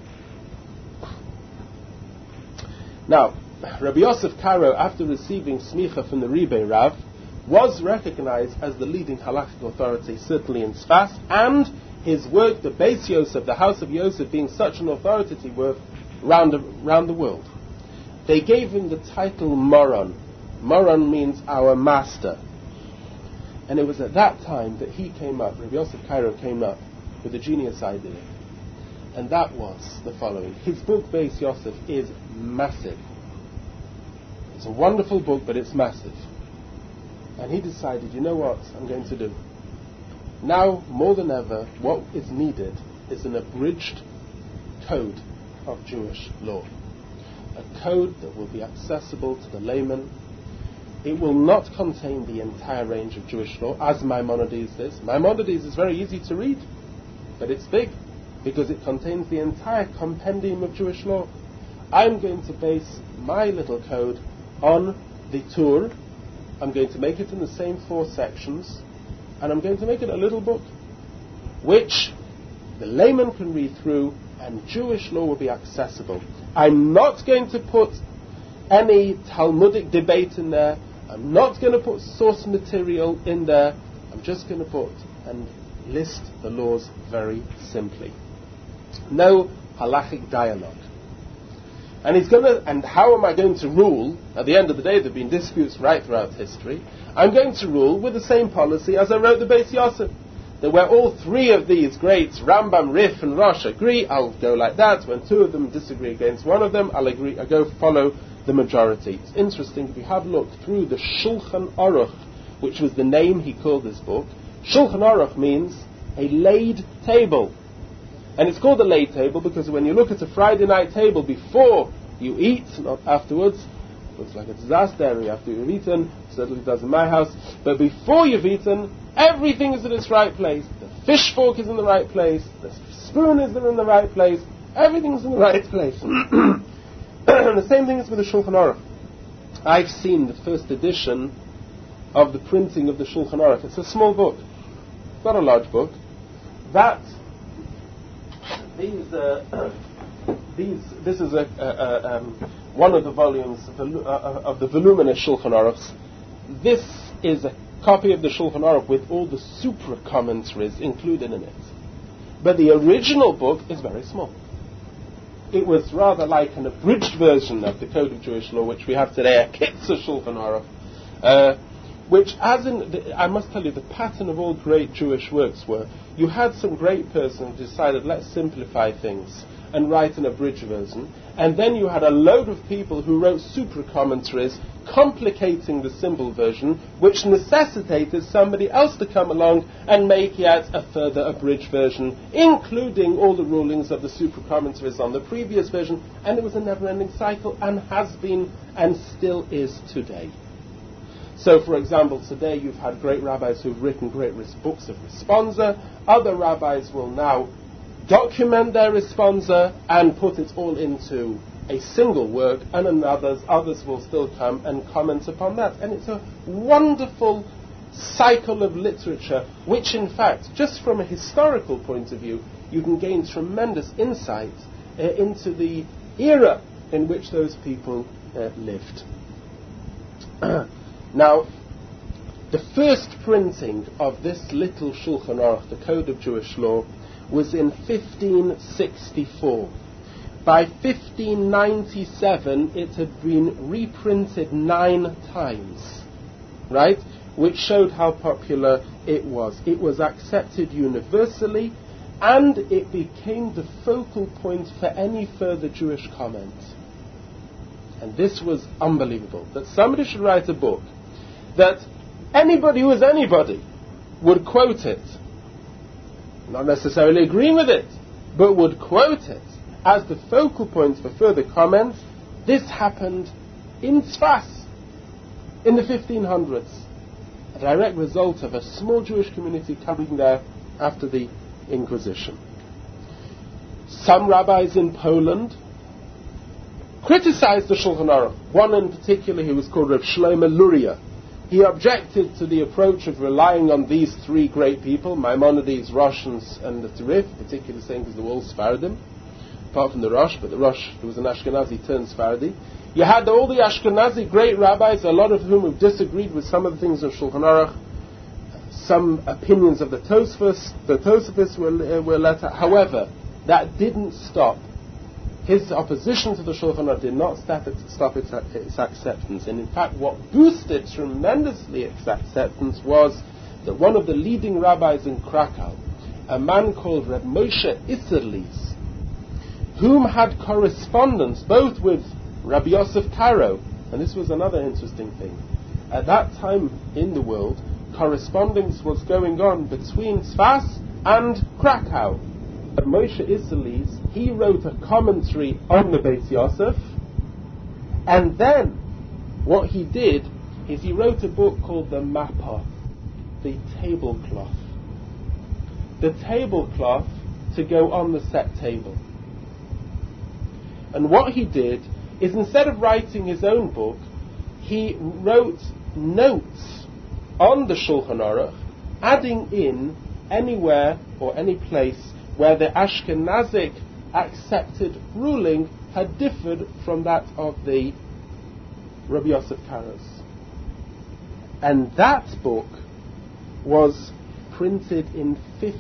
Now, Rabbi Yosef Karo, after receiving smicha from the Rebbe Rav, was recognized as the leading halakhic authority, certainly in Tzfas, and his work, the Beis Yosef, the House of Yosef, being such an authority work round the world. They gave him the title Moron. Moron means our master. And it was at that time that he came up, Rabbi Yosef Karo came up with a genius idea. And that was the following. His book, Beis Yosef, is massive. It's a wonderful book, but it's massive. And he decided, you know what I'm going to do? Now, more than ever, what is needed is an abridged code of Jewish law. A code that will be accessible to the layman. It will not contain the entire range of Jewish law, as Maimonides is. Maimonides is very easy to read, but it's big, because it contains the entire compendium of Jewish law. I'm going to base my little code on the Torah. I'm going to make it in the same 4 sections, and I'm going to make it a little book, which the layman can read through, and Jewish law will be accessible. I'm not going to put any Talmudic debate in there. I'm not going to put source material in there. I'm just going to put and list the laws very simply. No halachic dialogue. And how am I going to rule? At the end of the day, there have been disputes right throughout history. I'm going to rule with the same policy as I wrote the Beis Yosef. That where all 3 of these greats, Rambam, Rif, and Rosh, agree, I'll go like that. When 2 of them disagree against one of them, I'll go follow the majority. It's interesting, if you have looked through the Shulchan Aruch, which was the name he called this book. Shulchan Aruch means a laid table. And it's called a laid table because when you look at a Friday night table before you eat, not afterwards, it looks like a disaster area after you've eaten, certainly does in my house, but before you've eaten, everything is in its right place. The fish fork is in the right place, the spoon is in the right place, everything's in the right place. And the same thing is with the Shulchan Aruch. I've seen the first edition of the printing of the Shulchan Aruch. It's a small book. It's not a large book. This is one of the volumes of the voluminous Shulchan Aruchs. This is a copy of the Shulchan Aruch with all the supra commentaries included in it. But the original book is very small. It was rather like an abridged version of the Code of Jewish Law, which we have today, a Kitzur Shulchan Aruch, which, I must tell you, the pattern of all great Jewish works were, you had some great person who decided, let's simplify things and write an abridged version, and then you had a load of people who wrote super commentaries complicating the simple version, which necessitated somebody else to come along and make yet a further abridged version, including all the rulings of the super commentaries on the previous version, and it was a never-ending cycle, and has been, and still is today. So, for example, today you've had great rabbis who've written great books of responsa. Other rabbis will now document their responsa and put it all into a single work, and others will still come and comment upon that. And it's a wonderful cycle of literature, which in fact, just from a historical point of view, you can gain tremendous insight into the era in which those people lived. Now, the first printing of this little Shulchan Aruch, the Code of Jewish Law, was in 1564. By 1597, it had been reprinted 9 times, right? Which showed how popular it was. It was accepted universally, and it became the focal point for any further Jewish comment. And this was unbelievable, that somebody should write a book that anybody who is anybody would quote it, not necessarily agreeing with it, but would quote it as the focal point for further comments. This happened in Tzfas in the 1500s, a direct result of a small Jewish community coming there after the Inquisition. Some rabbis in Poland criticized the Shulchan Aruch. One in particular, who was called Reb Shlomo Luria. He objected to the approach of relying on these 3 great people, Maimonides, Rosh, and the Tarif, particularly saying because they were all Sfaradim, apart from the Rosh, but the Rosh, who was an Ashkenazi, turned Sephardi. You had all the Ashkenazi great rabbis, a lot of whom have disagreed with some of the things of Shulchan Aruch. Some opinions of the Tosafos were let out. However, that didn't stop. His opposition to the Shulchan Aruch did not stop its acceptance. And in fact, what boosted tremendously its acceptance was that one of the leading rabbis in Krakow, a man called Reb Moshe Isserles, whom had correspondence both with Rabbi Yosef Karo, and this was another interesting thing. At that time in the world, correspondence was going on between Tzfas and Krakow. Reb Moshe Isserles, he wrote a commentary on the Beis Yosef, and then what he did is he wrote a book called the Mappa, the tablecloth. The tablecloth to go on the set table. And what he did is, instead of writing his own book, he wrote notes on the Shulchan Aruch, adding in anywhere or any place where the Ashkenazic accepted ruling had differed from that of the Rabbi Yosef Karos. And that book was printed in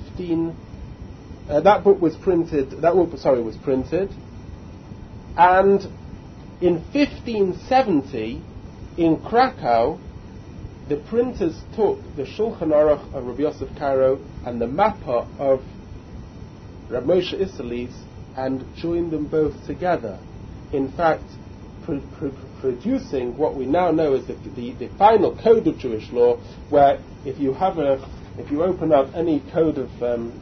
was printed, and in 1570 in Krakow, the printers took the Shulchan Aruch of Rabbi Yosef Karo and the Mappa of Reb Moshe Isserles and joined them both together. In fact, producing what we now know as the final Code of Jewish Law, where if you open up any code of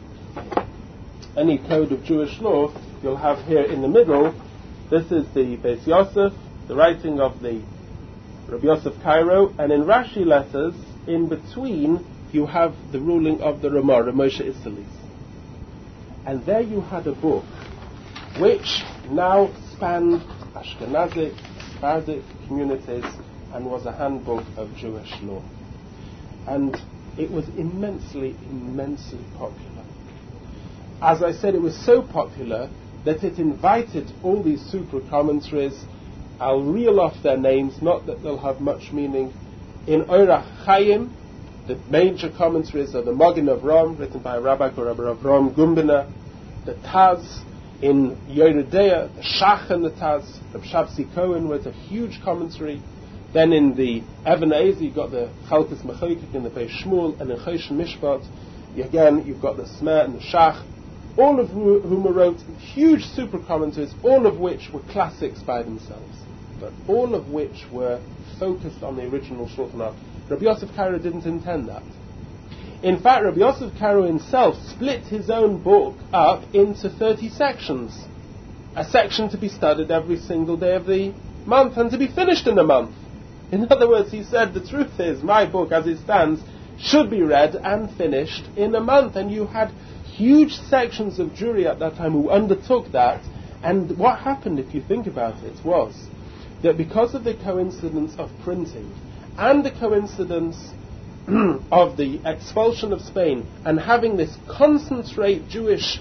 Jewish law, you'll have here in the middle, this is the Beis Yosef, the writing of the Rabbi Yosef Karo, and in Rashi letters, in between, you have the ruling of the Ramah, Reb Moshe Isserles. And there you had a book which now spanned Ashkenazic, Sephardic communities and was a handbook of Jewish law. And it was immensely, immensely popular. As I said, it was so popular that it invited all these super commentaries. I'll reel off their names, not that they'll have much meaning. In Orach Chaim, the major commentaries are the Magen Avram, written by a rabbi called Rabbi Avram Gumbiner, the Taz. In Yeridea, the Shach and the Taz, Reb Shabsi Cohen wrote a huge commentary. Then in the Even HaEzer, you've got the Chalkes Mechoikik in the Beis Shmuel, and in Choshen Mishpat, again, you've got the Smer and the Shach, all of whom wrote huge super commentaries, all of which were classics by themselves, but all of which were focused on the original Shulchan Aruch. Rabbi Yosef Karo didn't intend that. In fact, Rabbi Yosef Karo himself split his own book up into 30 sections. A section to be studied every single day of the month and to be finished in a month. In other words, he said, the truth is, my book as it stands should be read and finished in a month. And you had huge sections of Jewry at that time who undertook that. And what happened, if you think about it, was that because of the coincidence of printing and the coincidence of the expulsion of Spain and having this concentrate Jewish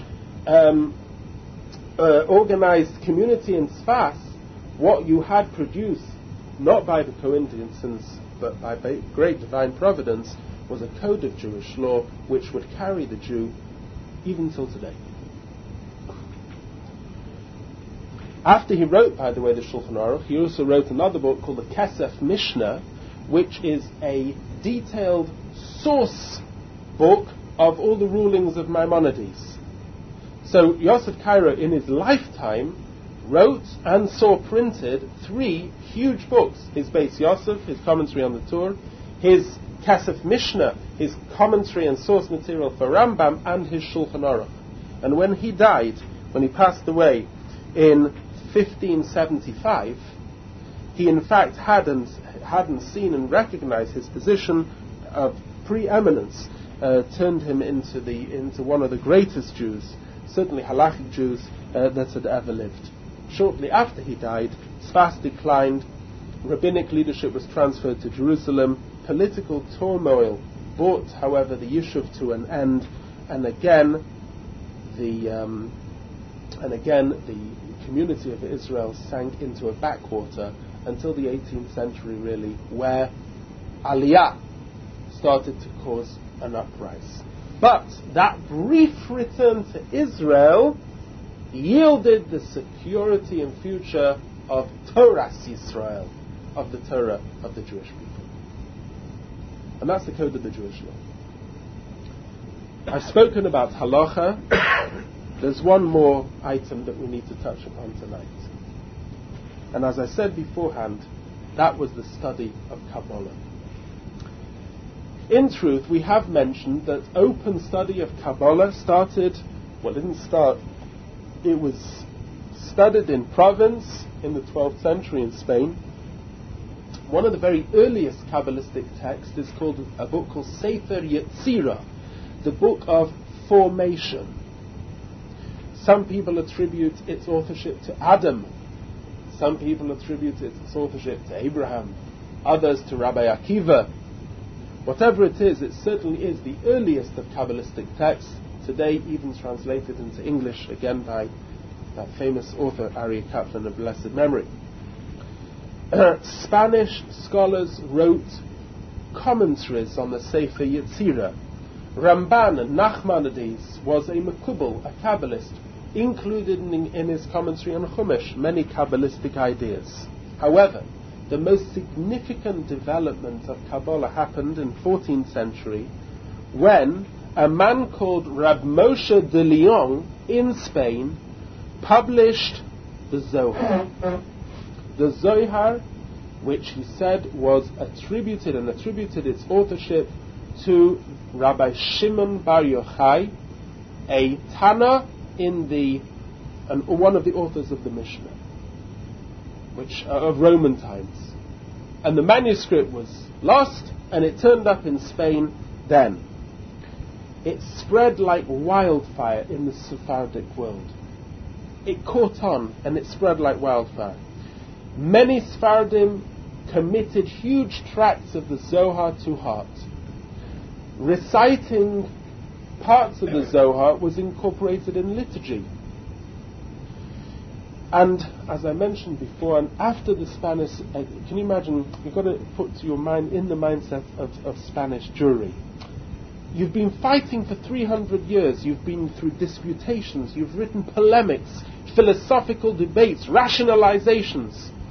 organized community in Sfas, what you had produced, not by the coincidence, but by great divine providence, was a code of Jewish law which would carry the Jew even till today. After he wrote, by the way, the Shulchan Aruch, he also wrote another book called the Kesef Mishnah, which is a detailed source book of all the rulings of Maimonides. So Yosef Karo, in his lifetime, wrote and saw printed 3 huge books: his Beis Yosef, his commentary on the Torah, his Kesef Mishnah, his commentary and source material for Rambam, and his Shulchan Aruch. And when he died, when he passed away in 1575, he in fact hadn't seen and recognized his position of preeminence, turned him into one of the greatest Jews, certainly halachic Jews, that had ever lived. Shortly after he died, Sfas declined, rabbinic leadership was transferred to Jerusalem, political turmoil brought, however, the Yishuv to an end, and again the community of Israel sank into a backwater until the 18th century, really, where Aliyah started to cause an uprise. But that brief return to Israel yielded the security and future of Torah Yisrael, of the Torah of the Jewish people. And that's the code of the Jewish law. I've spoken about halacha. There's one more item that we need to touch upon tonight. And as I said beforehand, that was the study of Kabbalah. In truth, we have mentioned that open study of Kabbalah it was studied in Provence in the 12th century in Spain. One of the very earliest Kabbalistic texts is called a book called Sefer Yetzirah, the book of formation. Some people attribute its authorship to Adam. Some people attribute its authorship to Abraham. Others to Rabbi Akiva. Whatever it is, it certainly is the earliest of Kabbalistic texts, today even translated into English, again by that famous author Aryeh Kaplan of blessed memory. Spanish scholars wrote commentaries on the Sefer Yetzirah. Ramban, Nachmanides, was a Mekubal, a Kabbalist, included in his commentary on Chumash many Kabbalistic ideas. However, the most significant development of Kabbalah happened in 14th century when a man called Rab Moshe de Leon in Spain published the Zohar. The Zohar, which he said was attributed its authorship to Rabbi Shimon Bar Yochai, a Tana and one of the authors of the Mishnah, which of Roman times. And the manuscript was lost, and it turned up in Spain then. It spread like wildfire in the Sephardic world. It caught on, and it spread like wildfire. Many Sephardim committed huge tracts of the Zohar to heart. Reciting parts of the Zohar was incorporated in liturgy. And as I mentioned before, and after the Spanish, can you imagine, you've got to put your mind in the mindset of Spanish Jewry. You've been fighting for 300 years, you've been through disputations, you've written polemics, philosophical debates, rationalizations,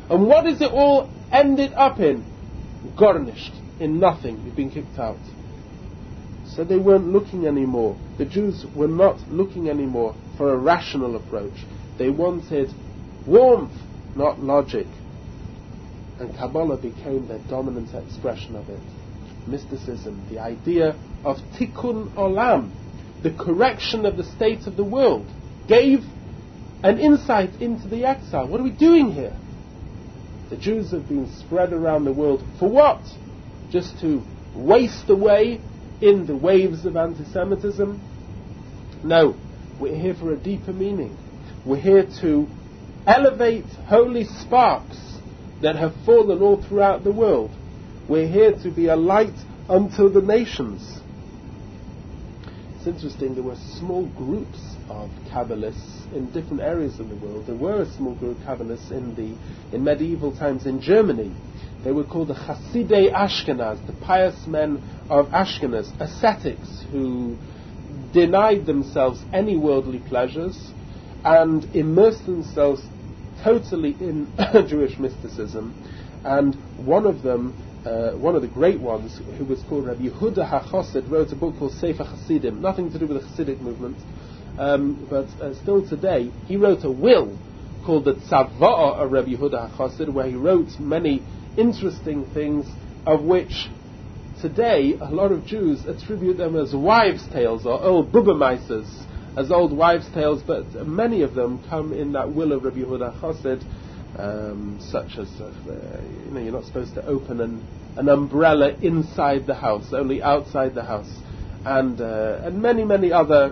And what is it all ended up in? Garnished, in nothing. You've been kicked out. So they weren't looking anymore. The Jews were not looking anymore for a rational approach. They wanted warmth, not logic. And Kabbalah became their dominant expression of it. Mysticism, the idea of tikkun olam, the correction of the state of the world, gave an insight into the exile. What are we doing here? The Jews have been spread around the world for what? Just to waste away in the waves of anti-Semitism? No, we're here for a deeper meaning. We're here to elevate holy sparks that have fallen all throughout the world. We're here to be a light unto the nations. It's interesting, there were small groups of Kabbalists in different areas of the world. There were a small group of Kabbalists in medieval times in Germany. They were called the Hasidei Ashkenaz, the pious men of Ashkenaz, ascetics who denied themselves any worldly pleasures and immersed themselves totally in Jewish mysticism. And one of them, one of the great ones, who was called Rabbi Yehuda HaChassid, wrote a book called Sefer Hasidim, nothing to do with the Hasidic movement, but still today, he wrote a will called the Tzava'ah of Rabbi Yehuda HaChassid, where he wrote many interesting things, of which today a lot of Jews attribute them as wives' tales or old Bubamaises, as old wives' tales, but many of them come in that will of Rabbi Yehuda HaChassid, such as you're not supposed to open an umbrella inside the house, only outside the house, and many other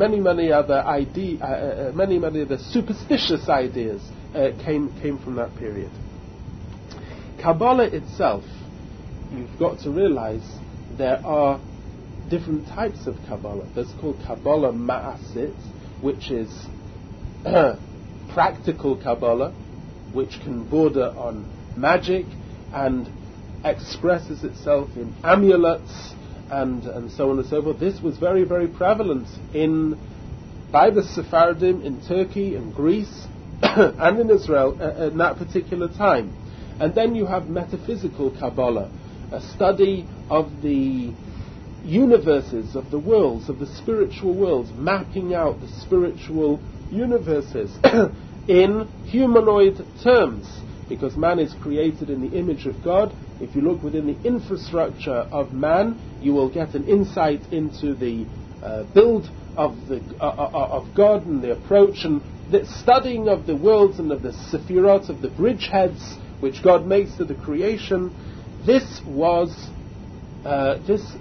superstitious ideas came from that period. Kabbalah itself, you've got to realize there are different types of Kabbalah. There's called Kabbalah Ma'asit, which is practical Kabbalah, which can border on magic and expresses itself in amulets and so on and so forth. This was very, very prevalent by the Sephardim in Turkey and Greece and in Israel at that particular time. And then you have metaphysical Kabbalah, a study of the universes, of the worlds, of the spiritual worlds, mapping out the spiritual universes in humanoid terms, because man is created in the image of God. If you look within the infrastructure of man, you will get an insight into the build of God and the approach and the studying of the worlds and of the sephirot, of the bridgeheads which God makes to the creation. This was a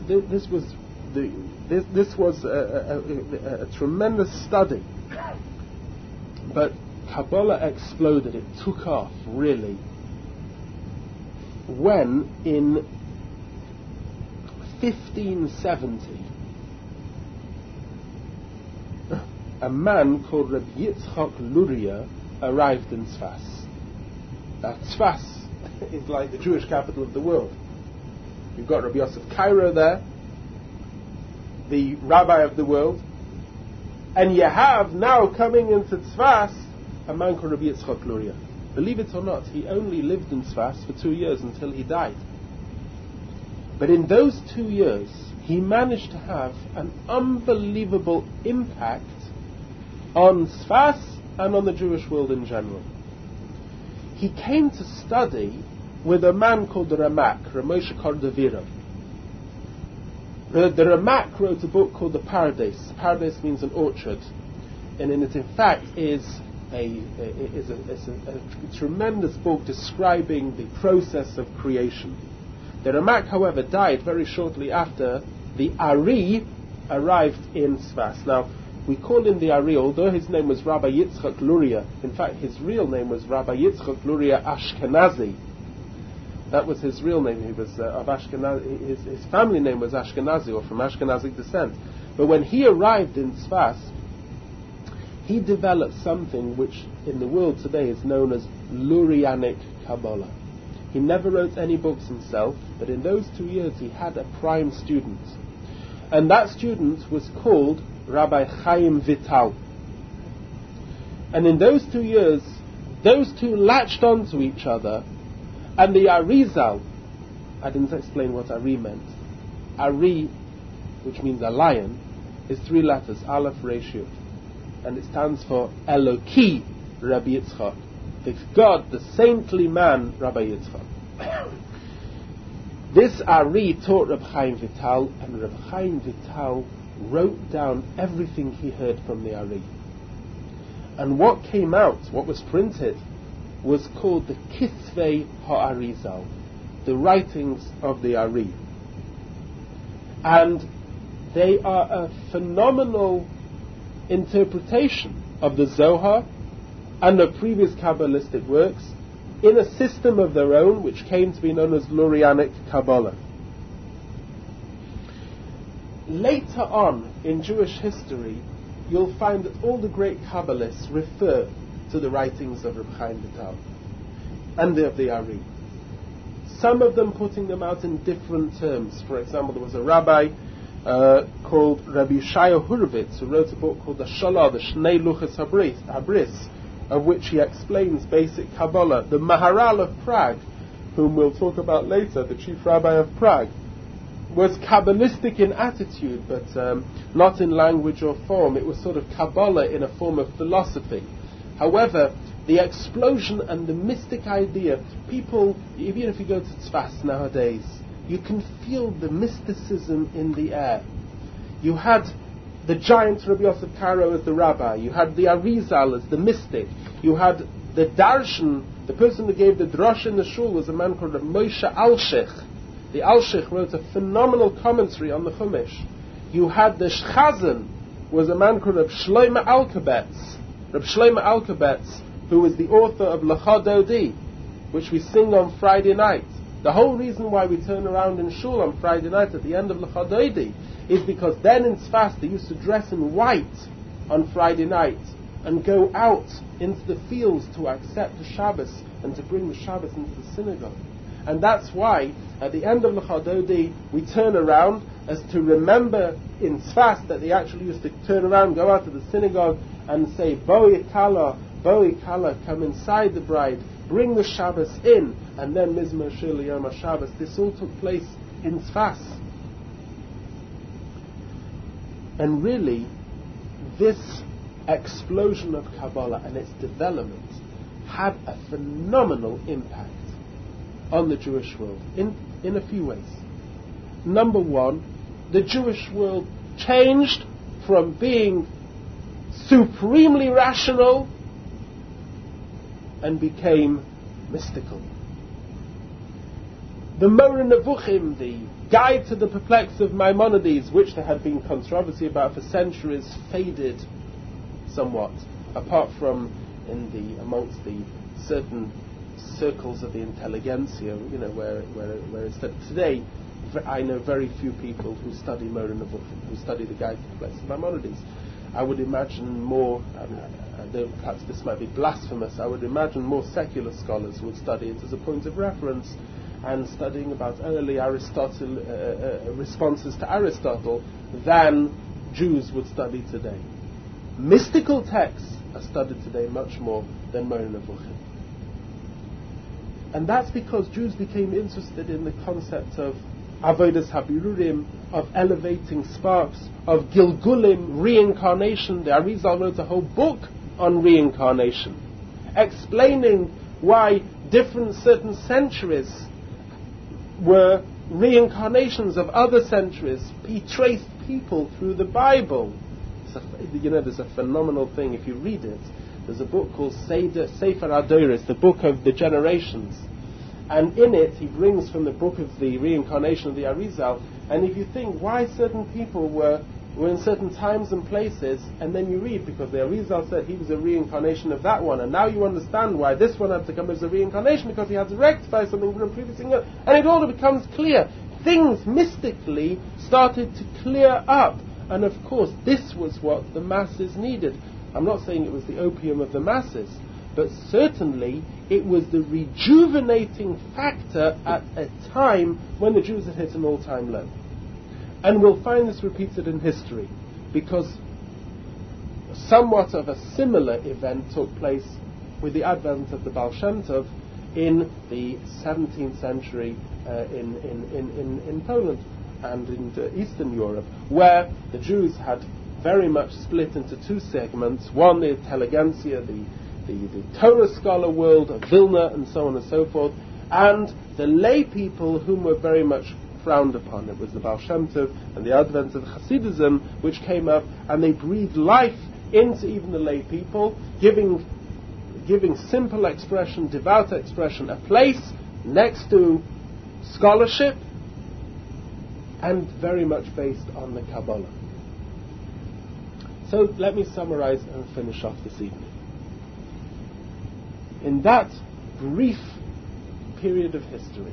tremendous study. But Kabbalah exploded, it took off really, when in 1570 a man called Rabbi Yitzchak Luria arrived in Tzfas. Now Tzfas is like the Jewish capital of the world. You've got Rabbi Yosef Cairo there, the rabbi of the world, and you have now coming into Tzfas a man called Rabbi Yitzchak Luria. Believe it or not, he only lived in Tzfas for 2 years until he died. But in those 2 years, he managed to have an unbelievable impact on Tzfas and on the Jewish world in general. He came to study with a man called the Ramak, Ramoshe Cordovero. The Ramak wrote a book called the Paradise. Paradise means an orchard, and it in fact is a tremendous book describing the process of creation. The Ramak, however, died very shortly after the Ari arrived in Tzfas. Now, we call him the Ari, although his name was Rabbi Yitzchak Luria. In fact, his real name was Rabbi Yitzchak Luria Ashkenazi. That was his real name. He was of Ashkenazi. His family name was Ashkenazi, or from Ashkenazic descent. But when he arrived in Tzfas, he developed something which in the world today is known as Lurianic Kabbalah. He never wrote any books himself, but in those 2 years he had a prime student. And that student was called Rabbi Chaim Vital. And in those 2 years, those two latched onto each other, and the Arizal, I didn't explain what Ari meant. Ari, which means a lion, is 3 letters, Aleph Resh Yud, and it stands for Eloki Rabbi Yitzchak, the God, the saintly man, Rabbi Yitzchak. This Ari taught Reb Chaim Vital, and Reb Chaim Vital wrote down everything he heard from the Ari. And what came out, what was printed, was called the Kitvei HaArizal, the writings of the Ari. And they are a phenomenal interpretation of the Zohar and of previous Kabbalistic works in a system of their own, which came to be known as Lurianic Kabbalah. Later on in Jewish history, you'll find that all the great Kabbalists refer to the writings of Reb Chaim Vital and of the Ari. Some of them putting them out in different terms. For example, there was a rabbi called Rabbi Yeshaya Hurwitz, who wrote a book called the Shalah, the Shnei Luchas Habris, of which he explains basic Kabbalah. The Maharal of Prague, whom we'll talk about later, the chief rabbi of Prague, was Kabbalistic in attitude, but not in language or form. It was sort of Kabbalah in a form of philosophy. However, the explosion and the mystic idea, people, even if you go to Tzfas nowadays, you can feel the mysticism in the air. You had the giant Rabbi Yosef Karo as the rabbi, you had the Arizal as the mystic, you had the Darshan, the person who gave the Drosh in the shul was a man called Moshe Alshich. The Alshich wrote a phenomenal commentary on the Chumash. You had the Shchazan, was a man called Reb Shlomo Alkabetz. Reb Shlomo Alkabetz, who was the author of Lecha Dodi, which we sing on Friday night. The whole reason why we turn around in shul on Friday night at the end of Lecha Dodi is because then in Tzfas they used to dress in white on Friday night and go out into the fields to accept the Shabbos and to bring the Shabbos into the synagogue. And that's why at the end of Lecha Dodi we turn around as to remember in Tzfas that they actually used to turn around, go out to the synagogue and say, Boi Kala, come inside the bride, bring the Shabbos in, and then Mizmor Shir Yom HaShabbos. This all took place in Tzfas. And really, this explosion of Kabbalah and its development had a phenomenal impact on the Jewish world in a few ways. Number one, the Jewish world changed from being supremely rational and became mystical. The Moreh Nevuchim, the Guide to the Perplexed of Maimonides, which there had been controversy about for centuries, faded somewhat, apart from amongst the certain circles of the intelligentsia, where it's today. I know very few people who study Moreh Nevuchim, who study the Guide to the Perplexed of Maimonides. I would imagine more, perhaps this might be blasphemous, I would imagine more secular scholars would study it as a point of reference and studying about early Aristotle, responses to Aristotle than Jews would study today. Mystical texts are studied today much more than Moreh Nevuchim. And that's because Jews became interested in the concept of Avodas Habirurim, of elevating sparks, of Gilgulim, reincarnation. The Arizal wrote a whole book on reincarnation, explaining why certain centuries were reincarnations of other centuries. He traced people through the Bible. There's a phenomenal thing if you read it. There's a book called Sefer Adoris, the book of the generations. And in it, he brings from the book of the reincarnation of the Arizal, and if you think why certain people were in certain times and places, and then you read, because the Arizal said he was a reincarnation of that one, and now you understand why this one had to come as a reincarnation, because he had to rectify something from the previous thing, and it all becomes clear. Things mystically started to clear up, and of course, this was what the masses needed. I'm not saying it was the opium of the masses, but certainly it was the rejuvenating factor at a time when the Jews had hit an all-time low. And we'll find this repeated in history, because somewhat of a similar event took place with the advent of the Baal Shem Tov in the 17th century in Poland and in Eastern Europe, where the Jews had very much split into two segments. One, the intelligentsia, the Torah scholar world of Vilna and so on and so forth, and the lay people whom were very much frowned upon. It was the Baal Shem Tov and the advent of Hasidism which came up, and they breathed life into even the lay people, giving simple expression, devout expression, a place next to scholarship, and very much based on the Kabbalah. So let me summarize and finish off this evening. In that brief period of history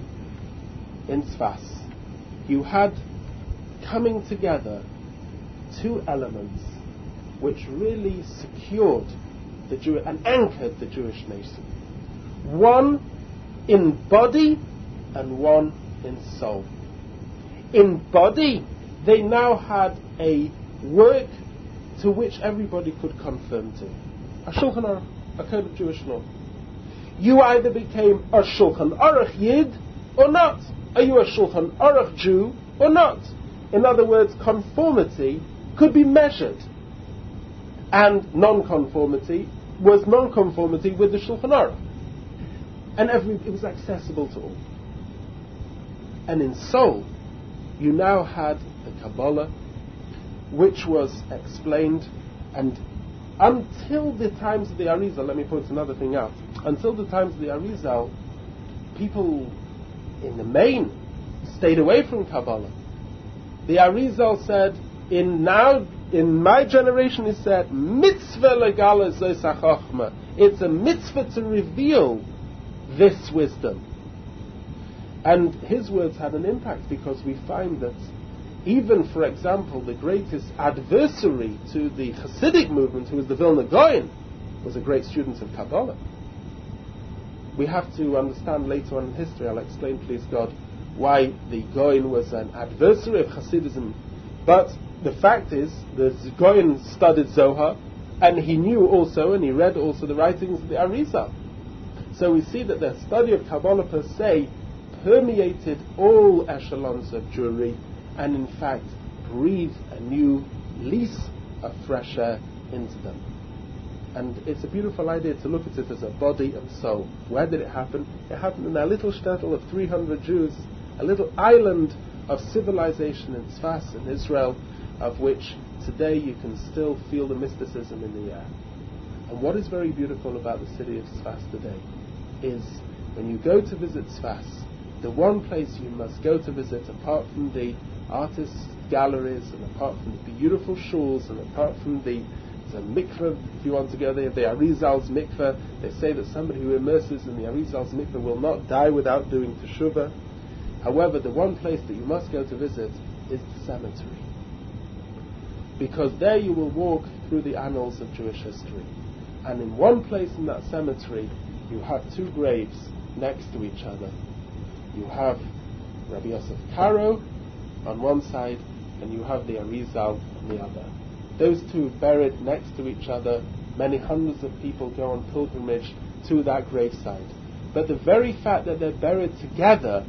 in Tzfas, you had coming together two elements which really secured and anchored the Jewish nation. One in body and one in soul. In body, they now had a work to which everybody could confirm to. A Shulchan Aruch, a code of Jewish law. You either became a Shulchan Aruch Yid or not. Are you a Shulchan Aruch Jew or not? In other words, conformity could be measured, and non-conformity was non-conformity with the Shulchan Aruch, and it was accessible to all. And in soul, you now had the Kabbalah, which was explained, and until the times of the Arizal, let me point another thing out, until the times of the Arizal, people in the main stayed away from Kabbalah. The Arizal said, in my generation, he said, mitzvah legala zos hachochma. It's a mitzvah to reveal this wisdom. And his words had an impact, because we find that even, for example, the greatest adversary to the Hasidic movement, who was the Vilna Gaon, was a great student of Kabbalah. We have to understand later on in history, I'll explain, please God, why the Gaon was an adversary of Hasidism. But the fact is, the Gaon studied Zohar, and he knew also, and he read also the writings of the Arizal. So we see that the study of Kabbalah per se permeated all echelons of Jewry, and in fact breathed a new lease of fresh air into them. And it's a beautiful idea to look at it as a body and soul. Where did it happen? It happened in a little shtetl of 300 Jews, a little island of civilization in Tzfas in Israel, of which today you can still feel the mysticism in the air. And what is very beautiful about the city of Tzfas today is when you go to visit Tzfas, the one place you must go to visit, apart from the artists' galleries and apart from the beautiful shuls and apart from the mikveh, if you want to go there, the Arizal's mikveh, they say that somebody who immerses in the Arizal's mikveh will not die without doing teshuvah. However, the one place that you must go to visit is the cemetery, because there you will walk through the annals of Jewish history, and in one place in that cemetery you have two graves next to each other. You have Rabbi Yosef Karo on one side, and you have the Arizal on the other. Those two buried next to each other. Many hundreds of people go on pilgrimage to that graveside. But the very fact that they're buried together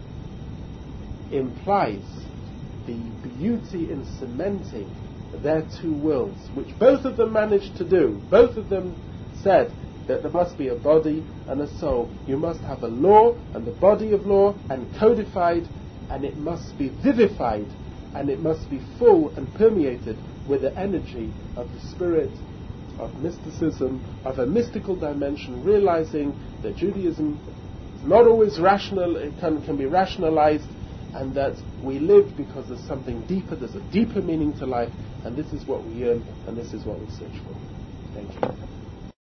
implies the beauty in cementing their two worlds, which both of them managed to do. Both of them said that there must be a body and a soul. You must have a law and the body of law and codified, and it must be vivified, and it must be full and permeated with the energy of the spirit of mysticism, of a mystical dimension, realizing that Judaism is not always rational, it can be rationalized, and that we live because there's something deeper, there's a deeper meaning to life, and this is what we yearn, and this is what we search for. Thank you.